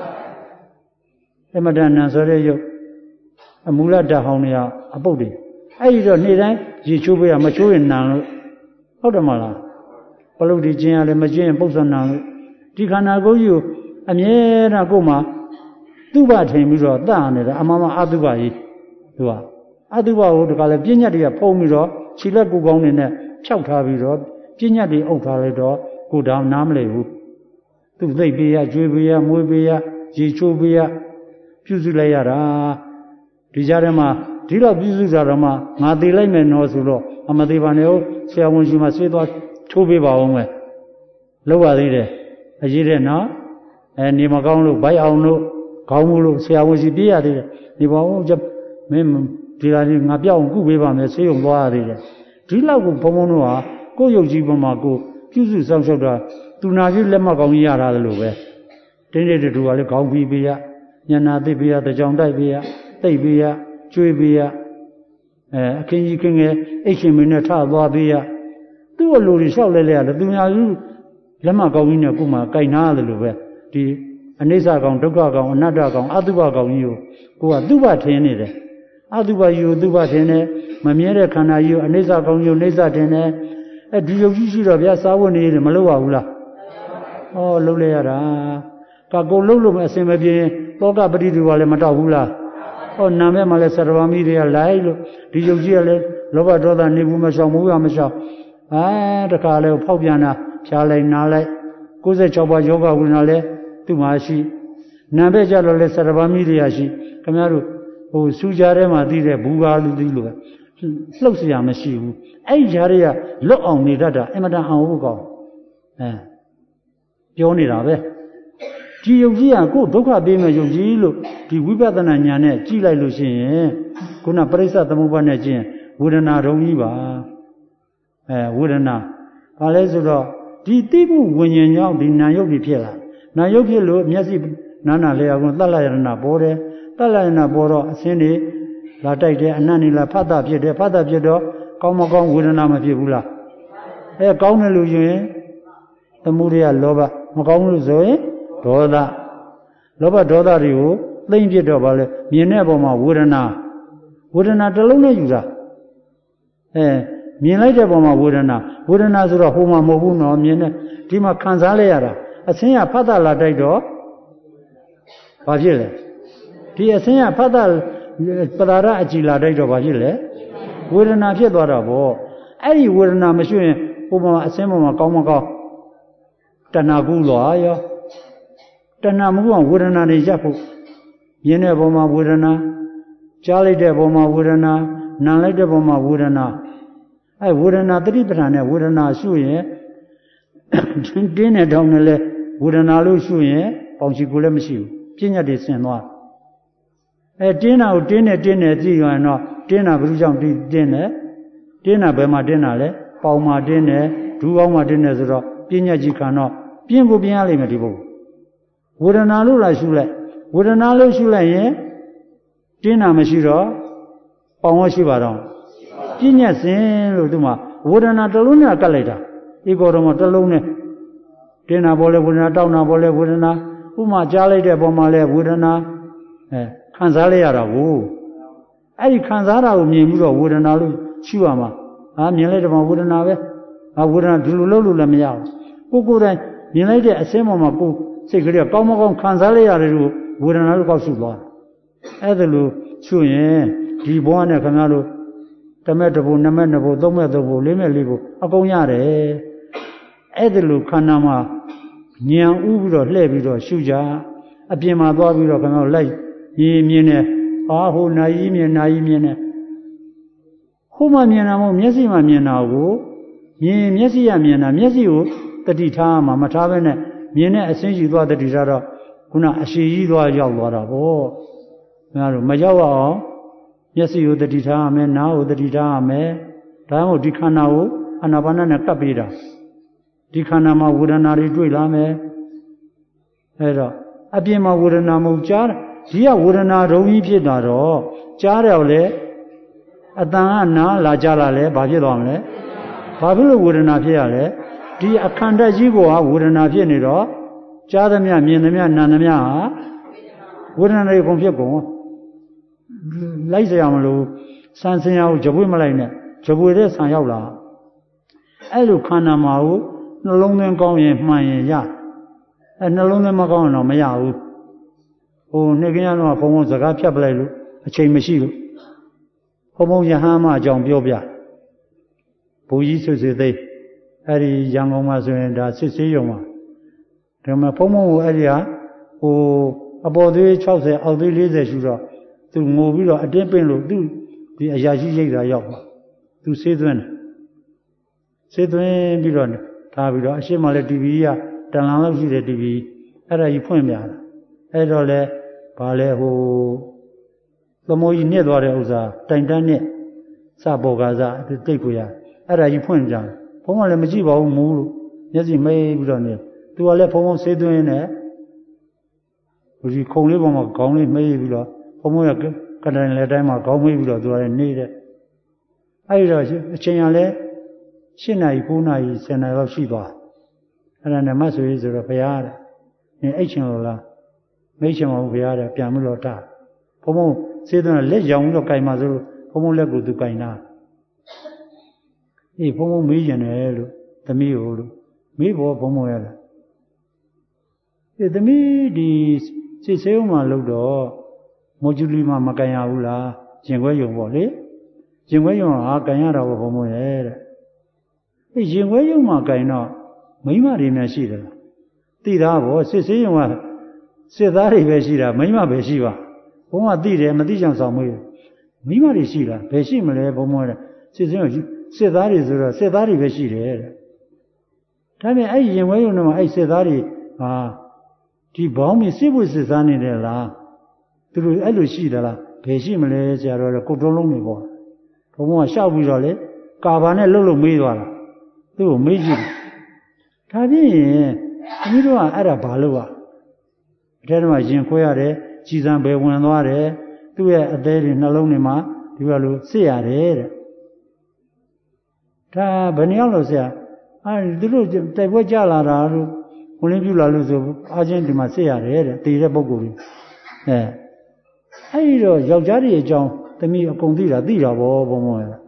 Speaker 1: အမတန်နံဆိုတဲ့ရုပ်အမူလဓာတ်ဟောင်းတွေကအပုတ်တွေအဲ့ဒီတော့နေ့တိုင်းရေချိုးပေးရမချိုးရင်နံလို့ဟုတ်တယ်မလားပလုတ်ဒီကျင်းရလဲမကျင်းရင်ပုတ်ဆနံလို့ဒီခန္ဓာကိုယ်ကြီးကိုအမြဲတမ်းကိုယ်မှာသူ့ဘာထင်ပြီးတော့တတ်နေတာအမှန်မှအတုပကြီးသူကအတုပကိုတကလည်းပြဉ္ညတ်တွေကဖုံးပြီးတော့ခြေလက်ကိုယ်ကောင်းနေနဲ့ဖြောက်ထားပြီးတော့ပြဉ္ညတ်တွေအုပ်ထားလိုက်တော့ကိုယ်တောင်နားမလည်ဘူးသူ့သိပ်ပေးရကျွေးပေးရမွေးပေးရရေချိုးပေးရပြုစုလိုက်ရတာဒီကြားထဲမှာဒီတော့ပြုစုကြတော့မှငါသေးလိုက်မယ်နော်ဆိုတော့အမသေးပါနဲ့ဟုတ်ဆရာဝန်ကြီးမှဆေးသွားချိုးပေးပါအောင်မယ်လောက်ပါသေးတယ်အရေးတဲ့နော်နေမကောင်းလို့ဘိုက်အောင်လို့ခေါင်းမလို့ဆရာဝန်ကြီးပြေးရသေးတယ်ဒီဘောင်းမင်းဒီလာကြီးငါပြောက်အောင်ကုပေးပါမယ်ဆေးရုံသွားရသေးတယ်ဒီလောက်ကိုဘုံဘုံတို့ဟာကိုယ့်ရုပ်ကြီးပေါ်မှာကိုပြုစုစောင့်ရှောက်တာသူနာကြီးလက်မှတ်ကောင်းကြီးရတာလို့ပဲတင်းတဲ့တူကလည်းခေါင်းပြီးပေးရညနာသိပေးရတကြောင်တိုက်ပေးရသိပ်ပေးရကျွေးပေးရအခင်းကြီးခင်းငယ်အိတ်ရှင်မင်းနဲ့ထသွားပေးရသူ့အလိုတွေလျှောက်လဲလဲရတယ်သူများကြီးလက်မှတ်ကောင်းကြီးနဲ့ကိုမှကြိုက်နာရတယ်လို့ပဲဒီအနိစ္စကောင်ဒုက္ခကောင်အနတ္တကောင်အတုပကောင်ကြီးကိုကသူ့ဘာထင်းနေတယ်အတုပကြီးကိုသူ့ဘာထင်းတယ်မမြဲတဲ့ခန္ဓာကြီးကိုအနိစ္စကောင်ကြီးကိုအနိစ္စထင်းတယ်ဒီယုတ်ကြီးရှိတော့ဗျာစာဝတ်နေတယ်မလုပ်ရဘူးလားဟောလုပ်လဲရတာကကိုလုပ်လို့အစင်မပြေတောကပရိဒီဝါလည်းမတောက်ဘူးလားဟောနာမဲမှာလည်းစရဝမီတွေကလိုက်လို့ဒီယုတ်ကြီးကလည်းလောဘဒေါသနေဘူးမရှောင်ဘူးမရှောင်တခါလဲဖောက်ပြန်တာဖြားလိုက်နားလိုက်96ပါးယောဂဝိနာလည်းသူ့မှာရှိနာဘက်ကြတော့လဲစရဝမီတွေကရှိခင်ဗျားတို့ဟိုစူးကြားထဲမှာသိတဲ့ဘူကာလူသိလို့ပဲလှုပ်เสียမရှိဘူးအဲ့ဒီကြားတွေကလွတ်အောင်နေတတ်တာအင်မတန်အောင်ဟုတ်ကောင်းပြောနေတာပဲဒီယုတ်ကြီးကကိုယ်ဒုက္ခပေးမဲ့ယုတ်ကြီးလို့ဒီဝိပဿနာဉာဏ်နဲ့ကြည့်လိုက်လို့ရှိရင်ခုနပရိစ္ဆသမုပ္ပါဒ်နဲ့ကျင့်ဝေဒနာတုံးကြီးပါဝေဒနာဘာလဲဆိုတော့ဒီတိမှုဝิญဉ္ဇဉ်ကြောင့်ဒီနာယုတ်တွေဖြစ်လာနာယုတ်ဖြစ်လို့မျက်စိနာနာလျာကုန်သတ္တယရဏပေါ်တယ်သတ္တယရဏပေါ်တော့အစင်းတွေလာတိုက်တယ်အနတ်နေလာဖတ်တာဖြစ်တယ်ဖတ်တာဖြစ်တော့ကောင်းမကောင်းဝေဒနာမဖြစ်ဘူးလားကောင်းတယ်လို့ယူရင်သမုဒယလောဘမကောင်းလို့ဆိုရင်ဒေါသလောဘဒေါသတွေကိုသိမ့်ဖြစ်တော့ဗာလဲမြင်တဲ့ပုံမှာဝေဒနာတစ်လုံးနဲ့ယူတာမြင်လိုက်တဲ့ပုံမှာဝေဒနာဆိုတော့ဟိုမှာမဟုတ်ဘူးနော်မြင်တဲ့ဒီမှာခံစားလိုက်ရတာအစင်းကဖတ်တာလာတိုက်တော့ဘာဖြစ်လဲဒီအစင်းကဖတ်တာပဒါရအကြည်လာတိုက်တော့ဘာဖြစ်လဲဝေဒနာဖြစ်သွားတာပေါ့အဲ့ဒီဝေဒနာမရှိရင်ဟိုမှာအစင်းပေါ်မှာကောင်းမကောင်းတဏှာကူးသွားရောတဏှာမကူးအောင်ဝေဒနာတွေရပ်ဖို့မြင်တဲ့ပုံမှာဝေဒနာကြားလိုက်တဲ့ပုံမှာဝေဒနာနားလိုက်တဲ့ပုံမှာဝေဒနာဝေဒနာတတိပဋ္ဌာန်နဲ့ဝေဒနာရှုရင်တင်းတဲ့တောင်းနဲ့လဲဝေဒနာလို့ရှုရင်ပေါင်ချီကိုလည်းမရှိဘူးပြဉ္ညာတွေဆင်သွားတင်းတာကိုတင်းနေကြည့်ရင်တော့တင်းတာဘယ်လိုကြောင့်တင်းတာဘယ်မှာတင်းတာလဲပေါင်မှာတင်းတယ်ဒူးကောင်းမှာတင်းတယ်ဆိုတော့ပြဉ္ညာကြီးခံတော့ပြင်းကိုပြင်းရလိမ့်မယ်ဒီဘုဝေဒနာလို့လားရှုလိုက်ဝေဒနာလို့ရှုလိုက်ရင်တင်းတာမရှိတော့ပေါင်ရောရှိပါတော့ပြဉ္ညာစင်လို့သူမှာဝေဒနာတစ်လုံးနဲ့ကတ်လိုက်တာဧကောတော်မှာတစ်လုံးနဲ့တင်းတာပေါ်လဲဝေဒနာတောက်တာပေါ်လဲဝေဒနာဥမာကြားလိုက်တဲ့ပုံမှာလဲဝေဒနာခံစားလိုက်ရတာကိုအဲ့ဒီခံစားတာကိုမြင်ပြီးတော့ဝေဒနာလို့ရှုရမှာမြင်လိုက်တဲ့ပုံဝေဒနာပဲဝေဒနာဒီလိုလုပ်လို့လည်းမရဘူးကိုယ်တိုင်မြင်လိုက်တဲ့အစင်းပေါ်မှာကိုယ်စိတ်ကလေးကကောင်းမကောင်းခံစားလိုက်ရတယ်လို့ဝေဒနာလို့ကောက်ရှုသွားတယ်အဲ့ဒါလို့ရှုရင်ဒီဘဝနဲ့ခင်ဗျားတို့တမက်တစ်ဖို့နှစ်မက်နှစ်ဖို့သုံးမက်သုံးဖို့လေးမက်လေးဖို့အကုန်ရတယ်အဲ့ဒါလို့ခန္ဓာမှာဉာဏ်ဥပြီးတော့လှည့်ပြီးတော့ရှုကြအပြင်မှာသွားပြီးတော့ခင်ဗျားလိုက်မြင်နေဟိုနာယီမြင်နေဟိုမှမြင်တာမဟုတ်မျက်စိမှမြင်တာကိုမျက်စိရမြင်တာမျက်စိကိုတတိထားမှမထားဘဲနဲ့မြင်တဲ့အဆင်းရှိသွားတတိထားတော့ခုနအရှိကြီးသွားရောက်သွားတာပေါ့ခင်ဗျားတို့မရောက်အောင်မျက်စိကိုတတိထားရမယ်နားကိုတတိထားရမယ်ဒါမှမဟုတ်ဒီခန္ဓာကိုအာနာပါနနဲ့ကပ်ပြီးတာဒီခန္ဓာမှာဝေဒနာတွေတွေ့လာမယ်အဲ့တော့အပြင်မှာဝေဒနာမဟုတ်ကြားဒီကဝေဒနာဒုံကြီးဖြစ်တာတော့ကြားတယ်လေအတန်ကနားလာကြလာလဲဘာဖြစ်သွားမလဲဘာဖြစ်လို့ဝေဒနာဖြစ်ရလဲဒီအခန္ဓာကြီးကဝေဒနာဖြစ်နေတော့ကြားသမျှမြင်သမျှနာသမျှဟာဝေဒနာတွေကုန်ဖြစ်ကုန်လိုက်เสียမလို့စံစင်ရကိုကြပွေးမလိုက်နဲ့ကြပွေတဲ့ဆံရောက်လာအဲ့လိုခန္ဓာမှာကိုနှလုံးသွင်းကောင်းရင်မှန်ရင်ရနှလုံးသွင်းမကောင်းရင်တော့မရဘူးဟိုနှစ်ကင်းရတော့ဘုံဘုံစကားဖြတ်ပလိုက်လို့အချိန်မရှိလို့ဘုံဘုံယဟန်မအကြောင်းပြောပြဘုကြီးဆွဆွသိအဲ့ဒီရန်ကုန်မှာဆိုရင်ဒါစစ်ဆေးရုံမှာဒါမှဘုံဘုံကိုအဲ့ဒီဟာဟိုအပေါ်သွေး60အောက်သွေး40ရှူတော့သူငိုပြီးတော့အတင်းပင့်လို့သူဒီအရာရှိရိတ်တာရောက်ပါသူဆေးသွင်းတယ်ဆေးသွင်းပြီးတော့ထားပြီးတော့အရှိမလဲ TV ကတန်လန်လောက်ရှိတဲ့ TV အဲ့ဒါကြီးဖွင့်ပြတာအဲ့တော့လဲဘာလဲဟိုသမိုးကြီးညစ်သွားတဲ့ဥစ္စာတိုင်တန်းနဲ့စပေါ်ကားစတိတ်ကိုရအဲ့ဒါကြီးဖွင့်ကြတယ်ဘုံကလည်းမကြည့်ပါဘူးမူးလို့မျက်စိမိတ်ပြီးတော့နေသူကလည်းဘုံဆေးသွင်းနေဟိုဒီခုံလေးပေါ်မှာခေါင်းလေးမိတ်ပြီးတော့ဘုံကကတိုင်လေတိုင်းမှာခေါင်းမိတ်ပြီးတော့သူကလည်းနေတဲ့အဲ့တော့အချိန်ရလဲ7 နာရီ 9 နာရီ 10 နာရီလောက်ရှိသွားအဲ့ဒါနဲ့မဆွေဆိုတော့ဘုရားတဲ့နင်အိတ်ချင်လို့လားမိတ်ချင်ပါဘူးဘုရားတဲ့ပြန်ပြီးတော့တာဘုံစေးသွင်းလက်ရောင်ပြီးတော့ကြိုင်ပါဆိုလို့ဘုံလက်ကိုသူကြိုင်တာအေးဘုံမေးကျင်တယ်လို့သမီးကိုလို့မေးဖို့ဘုံရလားအေးသမီးဒီစစ်ဆေးဥမှာလို့တော့မောကျူလီမှာမကြိုင်ရဘူးလားကျင်ခွဲယုံပေါ့လေကျင်ခွဲယုံဟာကြိုင်ရတာဘုံရဲ့တဲ့အေးကျင်ခွဲယုံမှာကြိုင်တော့မိမတွေများရှိတယ်သိတာဗောစစ်ဆေးယုံကစစ်သားတွေပဲရှိတာမိမပဲရှိပါဘုံကသိတယ်မသိချင်ဆောင်မေးမိမတွေရှိလားဘယ်ရှိမလဲဘုံတဲ့စစ်ဆေးယုံစစ်သားတွေဆိုတော့စစ်သားတွေပဲရှိတယ်တဲ့ဒါပေမဲ့အဲ့ရင်ဝဲယုံတော့အဲ့စစ်သားတွေဟာဒီဘောင်းမီစစ်ဖို့စစ်စားနေတယ်လားသူတို့အဲ့လိုရှိသလားဘယ်ရှိမလဲဆရာတော်ကုတ်တုံးလုံးနေပေါ့ဘုံကရှောက်ပြီးတော့လေကာဘာနဲ့လှုပ်လို့မေးသွားတာသူ့ကိုမေးကြည့်တယ်ဒါဖြင့်အမိတို့ကအဲ့ဒါဘာလို့အထဲမှာရင်ခွဲရတယ်ကြည်စံပဲဝင်သွားတယ်သူ့ရဲ့အသေးတွေနှလုံးတွေမှာဒီလိုလိုစစ်ရတယ်တဲ့ဒါဘယ်နှယောက်လို့ဆရာသူတို့တိုက်ပွဲကြလာတာလို့ဝင်လင်းပြလာလို့ဆိုအားချင်းဒီမှာစစ်ရတယ်တဲ့တည်တဲ့ပုံကိုယ်ကြီးအဲ့ဒီတော့ယောက်ျားတွေအကြောင်းသမီးအကုန်သိတာဗောဘုံ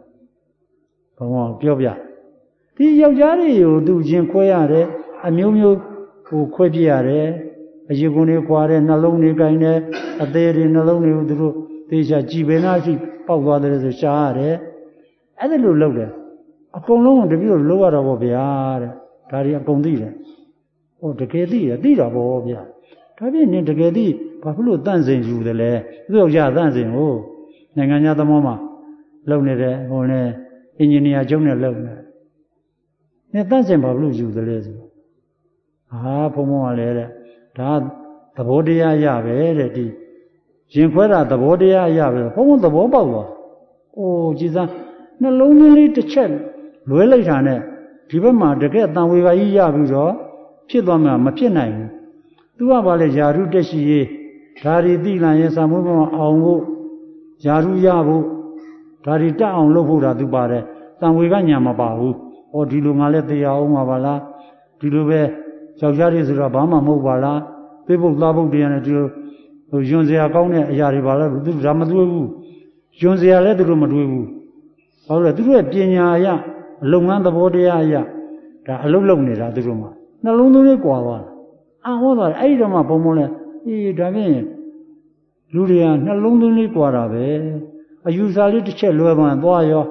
Speaker 1: ပြောပြဒီယောက်ျားတွေကိုသူရင်ခွဲရတယ်အမျိုးမျိုးဟိုခွဲပြရတယ်အရေကုန်တွေခွာတယ်နှလုံးတွေကင်တယ်အသေးတွေနှလုံးတွေကိုသူတို့သေချာကြည်ပင်နာရှိပေါက်သွားတယ်ဆိုရှားရတယ်အဲ့ဒါလိုလုပ်တယ်အကုန်လုံးတပြည့်လို့လုပ်ရတော့ဗောဗျာတဲ့ဒါတွေအကုန်သိတယ်ဟိုတကယ်သိတာဗောဗျာဒါဖြင့်နင်တကယ်သိဘာဖြစ်လို့တန့်စင်ယူတယ်လဲသူ့ယောက်ျားတန့်စင်ကိုနိုင်ငံခြားသမောမှာလုပ်နေတဲ့ဟိုနဲ့အင်ဂျင်နီယာကျုံးနဲ့လုပ်နေနင်တန့်စင်ဘာဖြစ်လို့ယူတယ်လဲဆိုဘုံကလည်းတဲ့ဒါသဘောတရားရပဲတဲ့ဒီရင်ခွဲတာသဘောတရားရပဲဘုံသဘောပေါက်သွားအိုးကြည်စမ်းနှလုံးသွင်းလေးတစ်ချက်လွဲလိုက်တာနဲ့ဒီဘက်မှာတကယ်တန်ဝေပါကြီးရပြီးတော့ဖြစ်သွားမှာမဖြစ်နိုင်ဘူးသူကဘာလဲယာရုတက်ရှိရေးဒါရီတိလန်ရဲ့စာမွေးမအောင်ဖို့ယာရုရဖို့ဒါရီတက်အောင်လုပ်ဖို့တာသူပါတယ်တန်ဝေကညာမပါဘူးဟောဒီလိုငါလည်းတရားအောင်ပါလားဒီလိုပဲယောက်ျားတွေဆိုတော့ဘာမှမဟုတ်ပါလားသိဖို့သားဖို့တရားနဲ့ဒီလိုဟိုယွန်စရာကောင်းတဲ့အရာတွေပါလဲသူဒါမတွေ့ဘူးယွန်စရာလည်းသူတို့မတွေ့ဘူးဟုတ်လဲသူတို့ရဲ့ပညာအရအလုံငန်းသဘောတရားအရဒါအလုံးလုံးနေတာသူတို့မှာနှလုံးသွင်းလေးကွာသွားတာဟောသွားတယ်အဲ့ဒီတော့မှဘုံလဲဒါဖြင့်လူတွေကနှလုံးသွင်းလေးကွာတာပဲအယူဆလေးတစ်ချက်လွဲသွားရော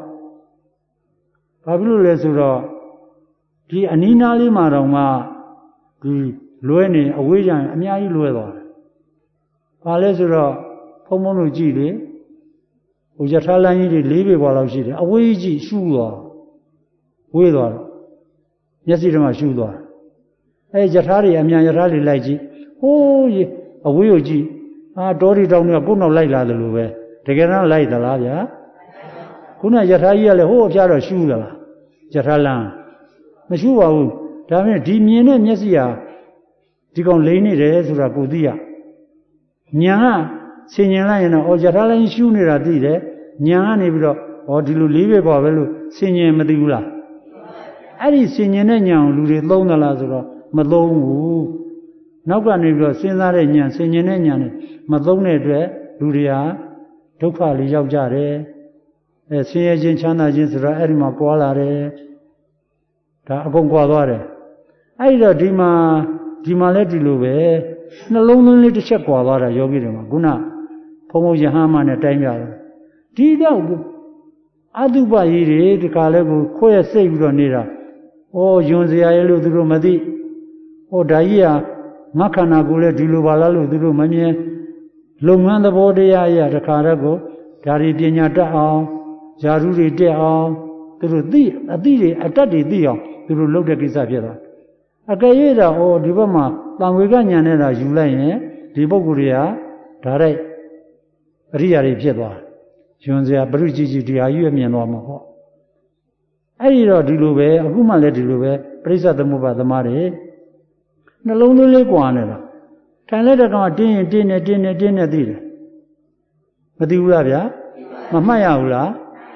Speaker 1: ဘာဖြစ်လို့လဲဆိုတော့ဒီအနီးနားလေးမှာတော့မှဒီ luene away jam amyai luedo. Palesuro Pomono Gili Ujatalani live while she away ji shua with or Yasidama Shuda. A Jatari Amyari Laji. Oh, away oji. Ah, Dory down your Puno Laila the Luve. Together light the Lavia. Kuna Jataya le ho Jara Shula Jatalan. Mashua, Dame Dimian Yasia. Ticon Lane Resura Pudia. Nyanga, Signalina, or Jatalan Shunira did, Nyanga Nibro, or Dilu Live Bavelu, Signa Madula. Adi Signanya, Ludi Lona Lazaro, Malone. Nauka Nibro, Sinarian, Signanian, Malone, Ludia, Toka Lijare, Signajin Chana Jinsra, Erima Kualare, Tagonquadore. Aida Dima Letiluve. No lonely to check Wavara Yogirima, Guna, Pomo Yahama and Tanya. Did Aduba Iri, the Kalegu, Koya Segronira, O Junzia Elu Durumadi, O Daia, Makana Gule Dilubalalu Durumania, Lumanda Bodea, the Karago, Dari Dinata, Jaruri Dea, through thee, a dee, a taddy deal, through Lodakisavia. Akayeda or Divama, Langwigana, Julay, Diboguria, Tare, Ria Piedwa, Junzia Brigi, Diayumian Wamaho. Aida Dilube, Aguma Lediluve, Presa the Muba the Mare, the lonely Guanera. Can let her go dinner, dinner. Madiulavia, Mamayaula,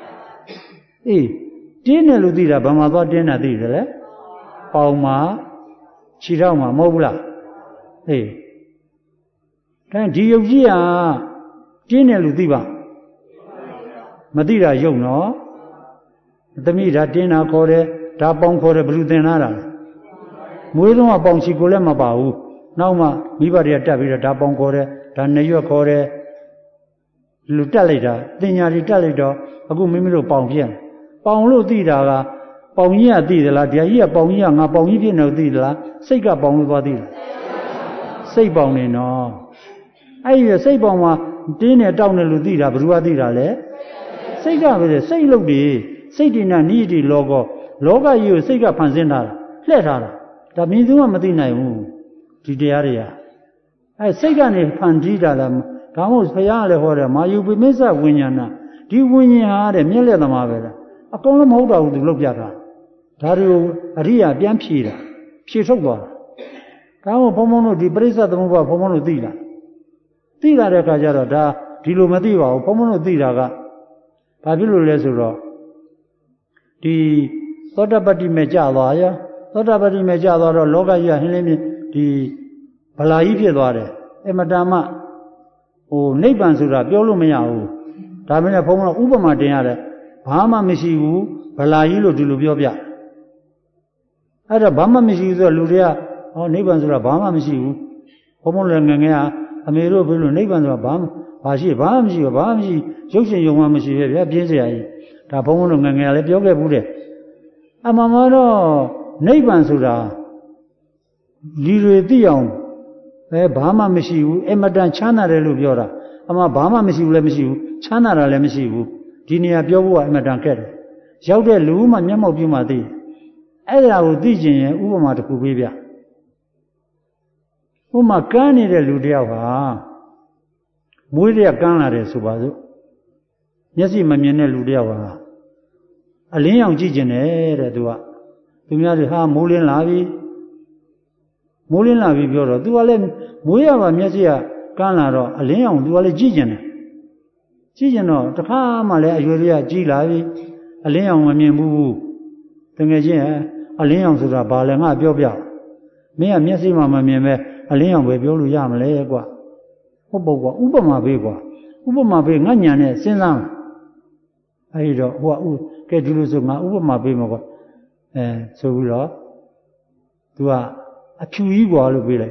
Speaker 1: dinner Ludira, Bamaba dinner, did Pauma. Chirama, Mobula. Eh. Can Diogia Gina Ludiva Madira Yono the Mira Dina Core, Tapon Core Brudenara. Muidum upon Chicolema Bau, Nauma, Mibaria Tabira Tapon Core, Tanayo Core Lutalida, Dina Ritalida, Agumimiro Pompian. Paulo Dida. Paunia did la dia Paunia, Paunia dilla, Sega Pong body. Say Boni no. I say Boma, dinner down a Ludira, Bruadira le. Sega with a say Lodi, say dinner needy logo, Loga you, Sega Panzena, let her. The Miduma Madina, Tidiaria. I say Gani Pandida, Camus Payale Hora, Mayu Bimesa Winyana, do you win ya the Miller the Marvel? A column hold out the Lobjara. Dario Ria Biampira, Pitoba. Camo Pomono di Bresa the Muba Pomono Dila. Dila Recajara da Dilumativa, Pomono Dilaga, Pabilu Lesuro. Di Sotapati Mejala, Sotapati Mejala, Logaya Helemi, di Palaipia, Emadama, O Nebansura, Biolumea, Tamina Pomono Ubama Diare, Hama Misiu, Palailo Dilubia. At a Bama Missi, the Luria, or Nebansura Bama Missi, Homolanga, Amero Bilu Nebansura Bam, Bashi Bamsi, Joshi Yomamisi, Biazia, Tapono Nanga, Yoga Bude. Amamaro Nebansura Liru Dion, Bama Missi, Emadan Chana Relubiora, Ama Bama Missi Lemisiu, Chana Lemisiu, Dinia Biowa Emadan Ket. Jaude Luma Yamo Bumadi. Ella would DJ Uma to Kubibia. Uma Kani de Ludiava Mulia Ganare Subazu. Yasi Mamine Ludiava. A Leon Gigene, Dua. Tumia Mulin Lavi Bioro, Dualem, Mueva Mesia, Ganaro, a Leon, Duale Gigene. Gigeno, Takamale, Julia G. Lavi, a Leon Mamimu. Tengajin, a Leon Sura Balanga Biobia. May a Messi Mamma Meme, a Leon with Biolu Yam Legua. Ubama Begua. Ubama Beg Nanyane, Sinam. I don't what get Lusuma, Ubama Bemo. So we are to a few equal village.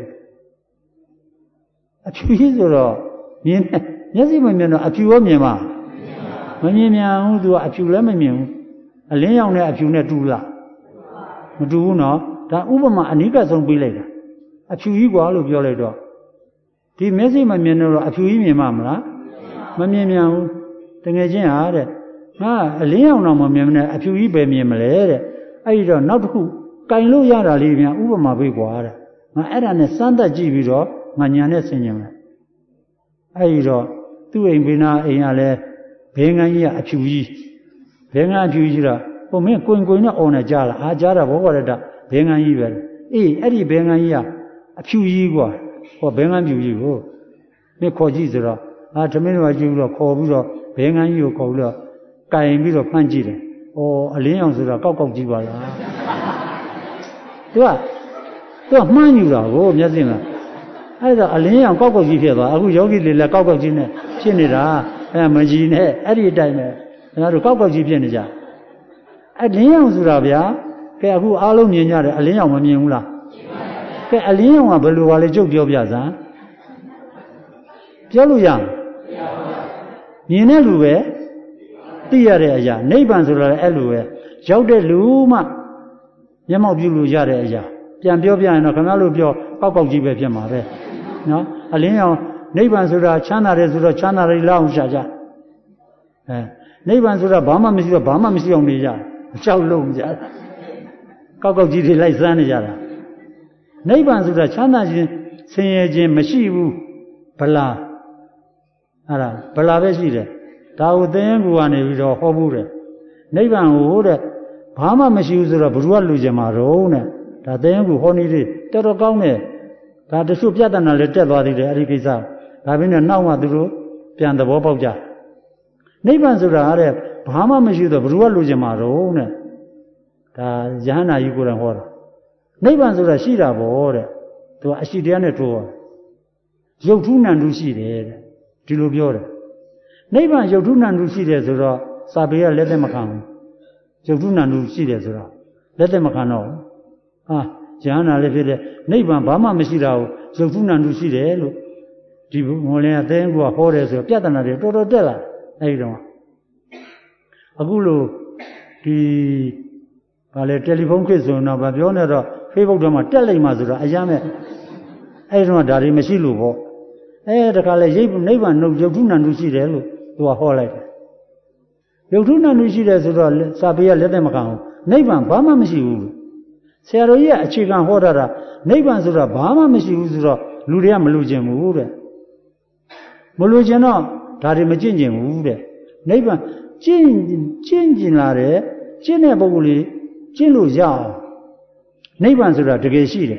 Speaker 1: A few years or yes, even a few Mima. Mamma do a few lemon. A Leon a few netula. Do no, that Ubama Anika some village. အဖြူကြီးกว่าလို့ပြောလိုက်တော့ဒီမျက်စိမမြင်တော့အဖြူကြီးမြင်မှာမလားမမြင်မြန်ဘူးတကယ်ချင်းဟာတဲ့ငါအလင်းရောင်တော့မမြင်မနဲ့အဖြူကြီးပဲမြင်မလဲတဲ့အဲ့ဒီတော့နောက်တစ်ခုကင်လို့ရတာလေးပြန်ဥပမာပေးกว่าတဲ့ငါအဲ့ဒါနဲ့စမ်းသပ်ကြည့်ပြီးတော့ငါညာနဲ့ဆင်ញင်မယ်အဲ့ဒီတော့သူ့အိမ်ဘေးနာအိမ်ကလည်းဘဲငန်းကြီးကအဖြူကြီးဘဲငန်းအဖြူကြီးတော့ဟိုမင်းကိုင်နဲ့အော်နေကြလားကြားတာဘောကရတာဘဲငန်းကြီးပဲအေးအဲ့ဒီဘဲငန်းကြီးကအဖြူကြီးกว่าဟောဘဲငန်းဖြူကြီးကိုမင်းခေါ်ကြည့်ဆိုတော့သမင်းတို့ကကြည့်ပြီးတော့ခေါ်ပြီးတော့ဘဲငန်းကြီးကိုခေါ်ပြီးတော့ကင်ပြီးတော့ဖမ်းကြည့်တယ်ဩအလင်းရောင်ဆိုတော့ကောက်ကောက်ကြည့်ပါလားသူကမှန်းယူတာကိုမျက်စိမှာအဲ့ဒါအလင်းရောင်ကောက်ကောက်ကြီးဖြစ်သွားအခုယောဂီတွေလည်းကောက်ကောက်ကြီးနဲ့ဖြစ်နေတာမကြီးနဲ့အဲ့ဒီအတိုင်းပဲငါတို့ကောက်ကောက်ကြီးဖြစ်နေကြအလင်းရောင်ဆိုတာဗျာကဲအခုအားလုံးမြင်ကြတယ်အလင်းရောင်မမြင်ဘူးလားကဲအလင်းရောင်ကဘယ်လိုပါလဲကြုတ်ပြောပြစမ်းပြောလို့ရမမြင်တဲ့လူပဲသိရတဲ့အရာနိဗ္ဗာန်ဆိုတာလည်းအဲ့လိုပဲရောက်တဲ့လူမှမျက်မှောက်ပြုလို့ရတဲ့အရာပြန်ပြောပြရင်တော့ခင်ဗျားတို့ပြောကောက်ကောက်ကြီးပဲဖြစ်မှာပဲနော်အလင်းရောင်နိဗ္ဗာန်ဆိုတာချမ်းသာတယ်ဆိုတော့ချမ်းသာတယ်လောက်အောင်ရှာကြနိဗ္ဗာန်ဆိုတာဘာမှမရှိတော့ဘာမှမရှိအောင်နေကြကြောက်လို့ကြတာကောက်ကောက်ကြီးတွေလိုက်စမ်းနေကြတာနိဗ္ဗာန်ဆိုတာချမ်းသာခြင်းဆင်းရဲခြင်းမရှိဘူးဗလားအဲ့ဒါဗလားပဲရှိတယ်ဒါကိုသင်္ကူကနေပြီးတော့ဟောဘူးတယ်နိဗ္ဗာန်ကိုတဲ့ဘာမှမရှိဘူးဆိုတော့ဘုရားလူကျင်မှာတော့တဲ့ဒါသင်္ကူဟောနေသေးတော်တော်ကောင်းတယ်ဒါတချို့ပြဿနာလည်းတက်သွားသေးတယ်အဲ့ဒီကိစ္စဒါပြီးတော့နောက်မှသူတို့ပြန်သဘောပေါက်ကြနိဗ္ဗာန်ဆိုတာတဲ့ဘာမှမရှိတော့ဘုရားလူကျင်မှာတော့တဲ့ဒါယဟန္တာကြီးကိုယ်တိုင်ဟောတာနိဗ္ဗာန်ဆိုတာရှိတာပေါ့တဲ့သူကအရှိတရားနဲ့တိုးတယ်ရုပ်ထုနံထုရှိတယ်တဲ့ဒီလိုပြောတယ်နိဗ္ဗာန်ရုပ်ထုနံထုရှိတယ်ဆိုတော့စာပေကလက်သက်မခံဘူးရုပ်ထုနံထုရှိတယ်ဆိုတော့လက်သက်မခံတော့ဟာယဟန္တာလည်းဖြစ်တယ်နိဗ္ဗာန်ဘာမှမရှိတာကိုရုပ်ထုနံထုရှိတယ်လို့ဒီငေါ်လင်းအသင်းကဟောတယ်ဆိုတော့ပြဿနာတွေတော်တော်တက်လာအဲဒီတော့အခုလို့ဒီဗာလေတယ်လီဖုန်းခေတ်ဆိုတော့ဗာပြောနေတော့ Facebook ထဲမှာတက်လိုက်မှဆိုတော့အရမ်းမဲ့အဲဒီတော့ဒါတွေမရှိလို့ပေါ့တခါလေနိဗ္ဗာန်ရုပ်ထုနံထုရှိတယ်လို့သူကဟောလိုက်တယ်ရုပ်ထုနံထုရှိတယ်ဆိုတော့စာပေကလက်သက်မခံဘူးနိဗ္ဗာန်ဘာမှမရှိဘူးဆရာတော်ကြီးကအခြေခံဟောတာနိဗ္ဗာန်ဆိုတာဘာမှမရှိဘူးဆိုတော့လူတွေကမလို့ကျင်ဘူးတဲ့မလို့ကျင်တော့ဒါတွေမကျင့်ကျင်ဘူးတဲ့နိဗ္ဗာန်ကျင့်ကျင်လာတယ်ကျင့်တဲ့ပုဂ္ဂိုလ်ကြီးကျင့်လို့ရအောင်နိဗ္ဗာန်ဆိုတာတကယ်ရှိတယ်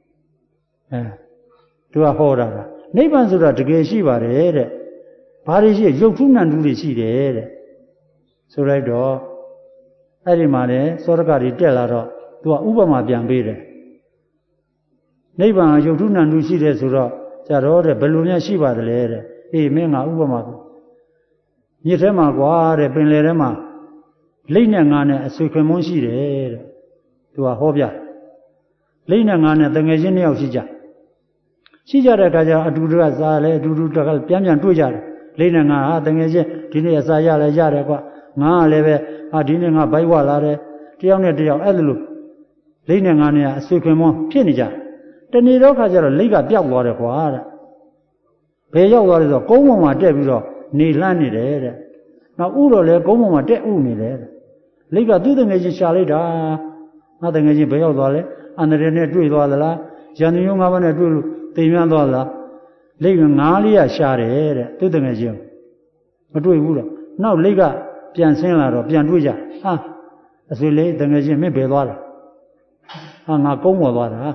Speaker 1: သူကဟောတာနိဗ္ဗာန်ဆိုတာတကယ်ရှိပါတယ်တဲ့ဘာတွေရှိရုပ်ထုနံထုတွေရှိတယ်တဲ့ဆိုလိုက်တော့အဲ့ဒီမှာလည်းသောရကတွေတက်လာတော့သူကဥပမာပြန်ပေးတယ်နိဗ္ဗာန်ရုပ်ထုနံထုရှိတယ်ဆိုတော့ကြတော့တဲ့ဘယ်လိုများရှိပါသလဲတဲ့အေးမင်းကဥပမာမြစ်ထဲမှာကွာတဲ့ပင်လယ်ထဲမှာလိမ့်နဲ့ငါနဲ့အဆွေခွင်မုန်းရှိတယ်တဲ့သူကဟောပြလိမ့်နဲ့ငါနဲ့တငယ်ချင်းနှစ်ယောက်ရှိကြတဲ့အခါကျအတူတူကစားလဲအတူတူတကပြန်တွေ့ကြတယ်လိမ့်နဲ့ငါဟာတငယ်ချင်းဒီနေ့အစားရလဲရတယ်ကွာငါကလည်းပဲဒီနေ့ငါဘိုက်ဝလာတယ်တယောက်နဲ့တယောက်အဲ့လိုလိမ့်နဲ့ငါနဲ့အဆွေခွင်မုန်းဖြစ်နေကြတနေ့တော့ခါကျတော့လိမ့်ကပျောက်သွားတယ်ကွာတဲ့ဘယ်ရောက်သွားလဲဆိုတော့ကုန်းပေါ်မှာတက်ပြီးတော့နေလှမ်းနေတယ်တဲ့နောက်ဥတော့လဲကုန်းပေါ်မှာတက်ဥနေတယ်တဲ့လိမ့်ကသူ့တငယ်ချင်းရှာလိုက်တာငါတငယ်ချင်းဘယ်ရောက်သွားလဲအန္တရာယ်နဲ့တွေ့သွားသလားရန်သူရုံးငါးပါးနဲ့တွေ့လို့တိမ်မြန်းသွားသလားလိမ့်ကငါးလေးရရှာတယ်တဲ့သူ့တငယ်ချင်းမတွေ့ဘူးတော့နောက်လိမ့်ကပြန်ဆင်းလာတော့ပြန်တွေ့ကြဟာအဆွေလေးတငယ်ချင်းမင်းဘယ်သွားလဲဟာငါကုန်းပေါ်သွားတာ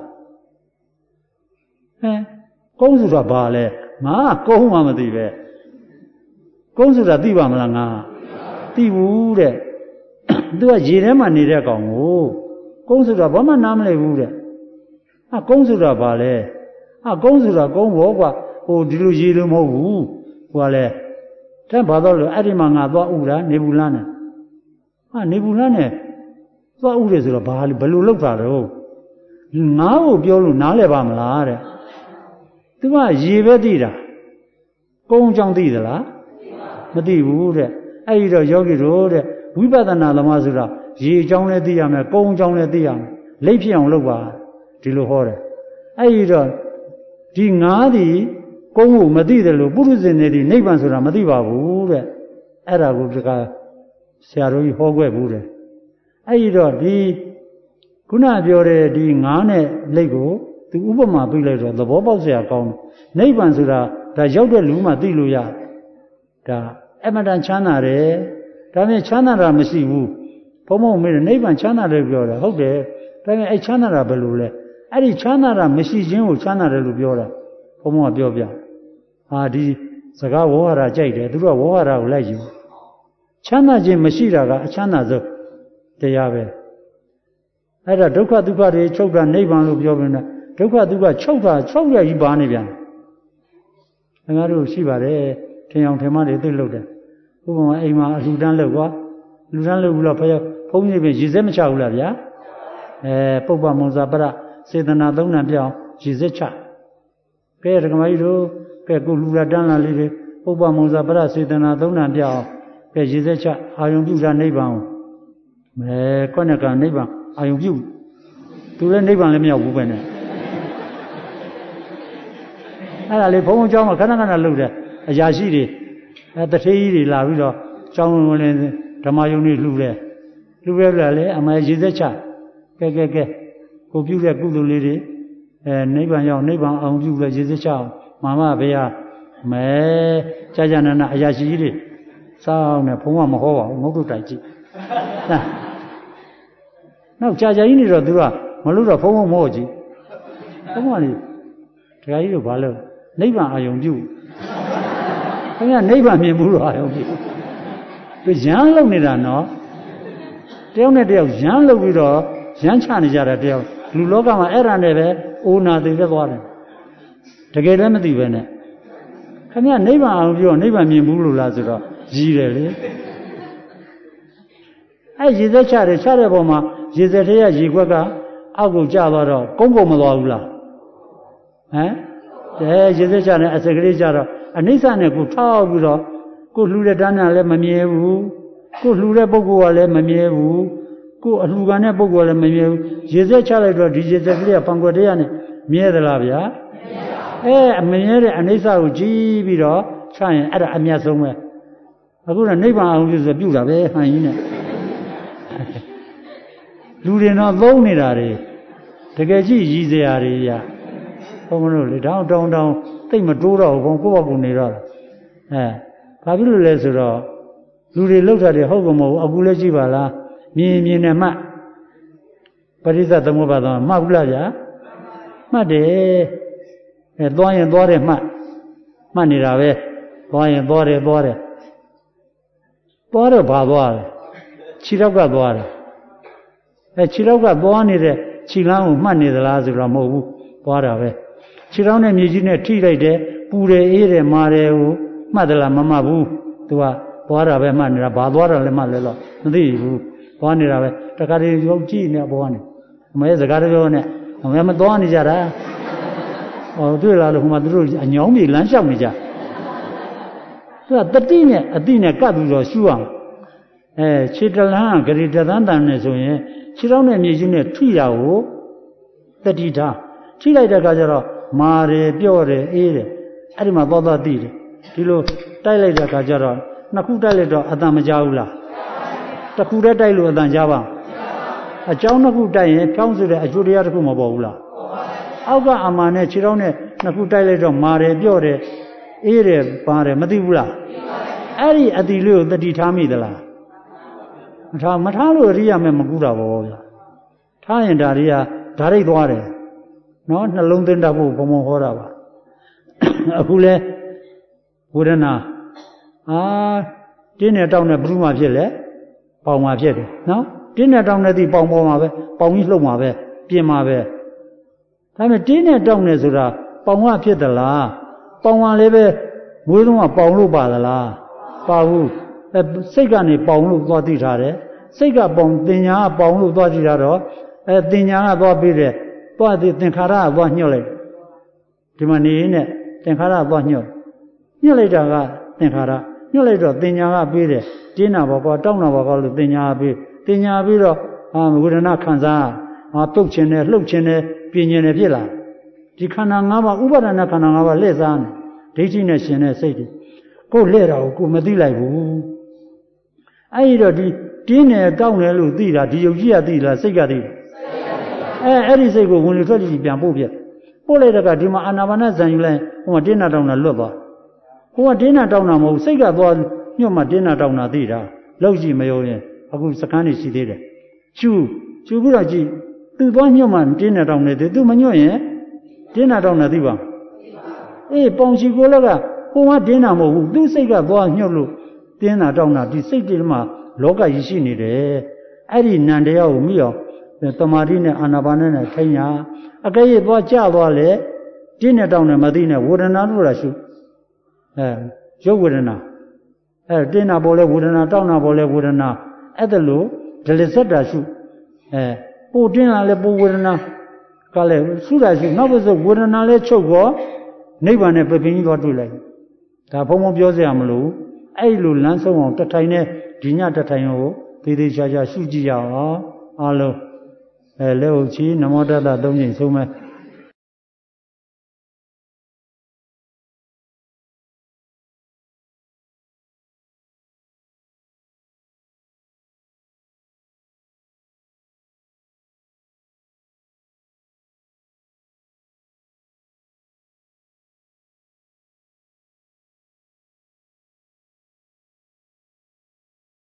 Speaker 1: ကုန်းဆိုတာဘာလဲငါကုန်းမှမသိပဲကုန်းဆိုတာသိပါမလားငါသိဘူးတဲ့သူကရေထဲမှာနေတဲ့ကောင်ကိုကုန်းဆိုတာဘာမှနားမလည်ဘူးတဲ့ကုန်းဆိုတာဘာလဲကုန်းဆိုတာကုန်းဘောကွာဟိုဒီလိုရေလိုမဟုတ်ဘူးဟိုကလည်းတဲ့ဘာတော့လို့အဲ့ဒီမှာငါသွားဥတာနေဘူးလားနဲ့နေဘူးလားနဲ့သွားဥတယ်ဆိုတော့ဘာဘယ်လိုလုပ်တာတော့ငါ့ကိုပြောလို့နားလည်ပါမလားတဲ့သူကရေပဲသိတာကုန်းကြောင့်သိသလားမသိဘူးတဲ့အဲ့ဒီတော့ယောဂီတို့တဲ့ဝိပဿနာသမားဆိုတာရေအကြောင်းလည်းသိရမယ်ကုန်းအကြောင်းလည်းသိရမယ်လိပ်ဖြစ်အောင်လုပ်ပါဒီလိုဟောတယ်အဲ့တော့ဒီငါးဒီကုန်းကိုမသိတယ်လို့ပုရုဇဉ်တွေဒီနိဗ္ဗာန်ဆိုတာမသိပါဘူးတဲ့အဲ့ဒါကိုဒီကဆရာတော်ကြီးဟောခဲ့ဘူးတဲ့အဲ့တော့ဒီခုနပြောတဲ့ဒီငါးနဲ့လက်ကိုသူဥပမာပြလိုက်တော့သဘောပေါက်စရာကောင်းတယ်နိဗ္ဗာန်ဆိုတာဒါရောက်တဲ့လူမှသိလို့ရဒါအမှန်တန်ချမ်းသာတယ်ဒါပေမဲ့ချမ်းသာတာမရှိဘူးဘုံဘုံမေးတယ်နိဗ္ဗာန်ချမ်းသာတယ်ပြောတာဟုတ်တယ်ဒါပေမဲ့အဲ့ချမ်းသာတာဘယ်လိုလဲအဲ့ဒီချမ်းသာတာမရှိခြင်းကိုချမ်းသာတယ်လို့ပြောတာဘုံဘုံကပြောပြဟာဒီစကားဝေါ်ဟာရကြိုက်တယ်သူတို့ကဝေါ်ဟာရကိုလိုက်ယူချမ်းသာခြင်းမရှိတာကအချမ်းသာဆုံးတရားပဲအဲ့ဒါဒုက္ခဒုက္ခတွေချုပ်တာနိဗ္ဗာန်လို့ပြောပြီးတော့ဒုက္ခဒုက္ခချုပ်တာချုပ်ရကြီးပါနေပြန်ငါတို့ရှိပါတယ်ထင်အောင်ထင်မှတွေသိလို့တယ်ဥပမာအိမ်မှာအလှူဒန်းလုပ်ကွာလူဒန်းလုပ်ပြီးတော့ဘုန်းကြီးပြင်ရည်စက်မချဘူးလားဗျာပုပ္ပမုံဇာပရစေတနာသုံးဏပြောင်းရည်စက်ချကဲဓမ္မကြီးတို့ကဲကိုလူလာတန်းလာလေးတွေပုပ္ပမုံဇာပရစေတနာသုံးဏပြောင်းကဲရည်စက်ချအာယုံပြုတာနိဗ္ဗာန်ကိုခေါနဲ့ကနိဗ္ဗာန်အာယုံပြုသူလည်းနိဗ္ဗာန်လည်းမရောက်ဘူးပဲနဲ့အဲ့ဒါလေဘုံဘုံเจ้าမှာခဏခဏလှုပ်တယ်အရာရှိတွေတထေးကြီးတွေလာပြီးတော့ကျောင်းဝင်နေဓမ္မယုံတွေလှူတယ်လှူရပြလေအမေရေသက်ချကဲကိုပြုတဲ့ကုသိုလ်လေးတွေနိဗ္ဗာန်ရောက်နိဗ္ဗာန်အောင်ပြုတဲ့ရေသက်ချမာမဘေးကမဲကြာနာနာအရာရှိကြီးတွေစောင်းနေဘုံကမဟောပါဘူးငုတ်တုတ်တိုင်ကြည့်နောက်ကြာကြီးနေတော့သူကမလို့တော့ဘုံဘုံမဟုတ်ကြည့်ဘုံကလေဒကာကြီးတို့ဘာလို့နိဗ္ဗာန်အာယုံပြုခင်ဗျာနိဗ္ဗာန်မြင်ဘူးလို့အာယုံပြုသူရမ်းလုံနေတာနော်တယောက်နဲ့တယောက်ရမ်းလုံပြီးတော့ရမ်းချနေကြတာတယောက်လူလောကမှာအဲ့ဒါနဲ့ပဲအိုနာသိပဲသွားတယ်တကယ်လည်းမသိပဲနဲ့ခင်ဗျာနိဗ္ဗာန်အာယုံပြုတော့နိဗ္ဗာန်မြင်ဘူးလို့လားဆိုတော့ရည်တယ်လေအဲ့ရည်သက်ချတယ်ချတဲ့ပုံမှာရည်သက်တဲ့ရေခွက်ကအောက်ကိုကျသွားတော့ကုန်းကုန်မသွားဘူးလားဟမ်ရေသက်ချတဲ့အစကလေးကျတော့အနိစ္စနဲ့ကိုထောက်ပြီးတော့ကိုလှူတဲ့တန်းနဲ့လည်းမမြဲဘူးကိုလှူတဲ့ပုဂ္ဂိုလ်ကလည်းမမြဲဘူးကိုအလှူခံတဲ့ပုဂ္ဂိုလ်ကလည်းမမြဲဘူးရေသက်ချလိုက်တော့ဒီရေသက်ကလေးကပံကွက်တရားနဲ့မြဲသလားဗျာမမြဲတဲ့အနိစ္စကိုကြည့်ပြီးတော့ချရင်အဲ့ဒါအမြတ်ဆုံးပဲအခုကနိဗ္ဗာန်အောင်ပြုဆိုပြုတာပဲဟန်ကြီးနဲ့လူတွေတော့သုံးနေတာတွေတကယ်ကြည့်ရည်စရာတွေရဘုံမလို့လေတောင်းသိမတိုးတော့ဘူးကိုယ့်ဘက်ကနေတော့ဘာဖြစ်လို့လဲဆိုတော့လူတွေလောက်တာတွေဟုတ်ကမဟုတ်အခုလည်းကြည့်ပါလားမြင်နဲ့မှတ်ပရိသတ်သမုပ္ပါဒမှတ်ဘူးလားဗျာမှတ်တယ်သွားရင်သွားတယ်မှတ်နေတာပဲသွားရင်သွားတယ်သွားတော့ဘာသွားလဲခြေထောက်ကသွားတယ်ခြေထောက်ကသွားနေတဲ့ခြေလမ်းကိုမှတ်နေသလားဆိုတော့မဟုတ်ဘူးသွားတာပဲခြေထောက်နဲ့မြေကြီးနဲ့ထိလိုက်တယ်ပူတယ်အေးတယ်မာတယ်ကိုမှတ်သလားမမှတ်ဘူးသူကသွားတာပဲမှတ်နေတာဘာသွားတာလဲမှတ်လဲတော့မသိဘူးသွားနေတာပဲတခါတည်းရုပ်ကြည့်နေဘောကနေအမေစကားပြောနဲ့အမေမသွားနေကြတာတွေ့လာလို့ဟိုမှာသူတို့အညောင်းပြေလမ်းလျှောက်နေကြသူကတတိနဲ့အတိနဲ့ကပ်ပြီးတော့ရှူအောင်ခြေတလန်းဂရိတသန်းတန်နဲ့ဆိုရင်ခြေထောက်နဲ့မြေကြီးနဲ့ထိတာကိုတတိထားထိလိုက်တဲ့အခါကျတော့မာတယ်ပြော့တယ်အေးတယ်အဲ့ဒီမှာသွားသိတယ်ဒီလိုတိုက်လိုက်တဲ့အခါကျတော့နှစ်ခုတိုက်လိုက်တော့အတန်မကြဘူးလားတစ်ခုတည်းတိုက်လို့အတန်ကြပါအကြောင်းနှစ်ခုတိုက်ရင်ဖြောင်းဆိုတဲ့အကျိုးတရားတစ်ခုမပေါ်ဘူးလားအောက်ကအမာနဲ့ခြေထောက်နဲ့နှစ်ခုတိုက်လိုက်တော့မာတယ်ပြော့တယ်အေးတယ်ပါတယ်မသိဘူးလားအဲ့ဒီအတိလေးကိုတတိထားမိသလားမထားလို့အရိယာမဲ့မကူတာပေါ့ဗျာထားရင်ဒါတွေကဓာရိတ်သွားတယ်နော်နှလုံးသွင်းတတ်ဖို့ဘုံဘုံဟောတာပါအခုလဲဝေဒနာတင်းနဲ့တောင်းနဲ့ဘုရုမှဖြစ်လဲပေါင်မှဖြစ်တယ်နော်တင်းနဲ့တောင်းနဲ့သိပေါင်ပေါ်မှာပဲပေါင်ကြီးလှုပ်မှာပဲပြင်မှာပဲဒါပေမဲ့တင်းနဲ့တောင်းနဲ့ဆိုတာပေါင်ကဖြစ်သလားပေါင်ကလည်းပဲမွေးလုံးကပေါင်လို့ပါသလားပါဘူးစိတ်ကနေပေါင်လို့သွားသိထားတယ်စိတ်ကပေါင်တင်ညာကပေါင်လို့သွားကြည့်တာတော့တင်ညာကသွားပြီးတယ်သွားသည်သင်္ခါရကသွားညှို့လိုက်ဒီမှာနေနဲ့သင်္ခါရသွားညှို့လိုက်တာကသင်္ခါရညှို့လိုက်တော့တင်ညာကပြီးတယ်တင်းနာဘောကောတောင်းနာဘောကောလို့တင်ညာပြီးတော့ဝေဒနာခံစားပုတ်ခြင်းနဲ့လှုပ်ခြင်းနဲ့ပြင်းခြင်းနဲ့ဖြစ်လာဒီခန္ဓာ၅ပါးဥပါဒနာခန္ဓာ၅ပါးလက်စားနေဒိဋ္ဌိနဲ့ရှင်တဲ့စိတ်တွေကိုလက်တာကိုမသိလိုက်ဘူးအဲ့ဒီတော့ဒီတင်းတယ်တောင်းတယ်လို့သိတာဒီယုတ်ကြီးကသိလားစိတ်ကသိလားအဲ့ဒီစိတ်ကိုဝင်လေထွက်ကြည့်ပြန်ပို့ပြပို့လိုက်တဲ့ကဒီမှာအာနာပါနဇံယူလိုက်ဟိုမှာတင်းတာတောင်းတာလွတ်သွားဟိုကတင်းတာတောင်းတာမဟုတ်စိတ်ကသွားညွတ်မှတင်းတာတောင်းတာသိတာလောက်ကြည့်မရောရင်အခုစကန်းနေရှိသေးတယ်ကျူပြီးတော့ကြည့်သူသွားညွတ်မှတင်းတာတောင်းနေတယ်သူမညွတ်ရင်တင်းတာတောင်းတာသိပါအေးပေါင်ချီကိုလည်းကဟိုကတင်းတာမဟုတ်ဘူးသူစိတ်ကသွားညွတ်လို့တင်းတာတောင်းတာဒီစိတ်တွေမှာလောကကြီးရှိနေတယ်အဲ့ဒီနံတရားကိုမိအောင်တမာတိနဲ့အာနာပါနနဲ့ထိုင်ညာအကဲရသွားကြသွားလေတင်းနဲ့တောင်းနဲ့မသိနဲ့ဝေဒနာလို့လားရှုရုပ်ဝေဒနာတင်းတာပေါ်လဲဝေဒနာတောင်းတာပေါ်လဲဝေဒနာအဲ့ဒါလို့ဒလစက်တာရှုပို့တင်းတာလဲပို့ဝေဒနာကလည်းရှုတာရှုနောက်ပါဆိုဝေဒနာလဲချုပ်ကောနိဗ္ဗာန်နဲ့ပြပြင်းကြီးသွားတွေ့လိုက်ဒါဘုံဘုံပြောစရာမလိုအဲ့လိုလမ်းဆုံးအောင်တထိုင်နဲ့ဒီညတထိုင်ကိုသေးသေးချာချာရှုကြည့်ရအောင်အားလုံးလက်ဟုတ်ချီနမောတတသုံးချိန်ဆုံးမဲ့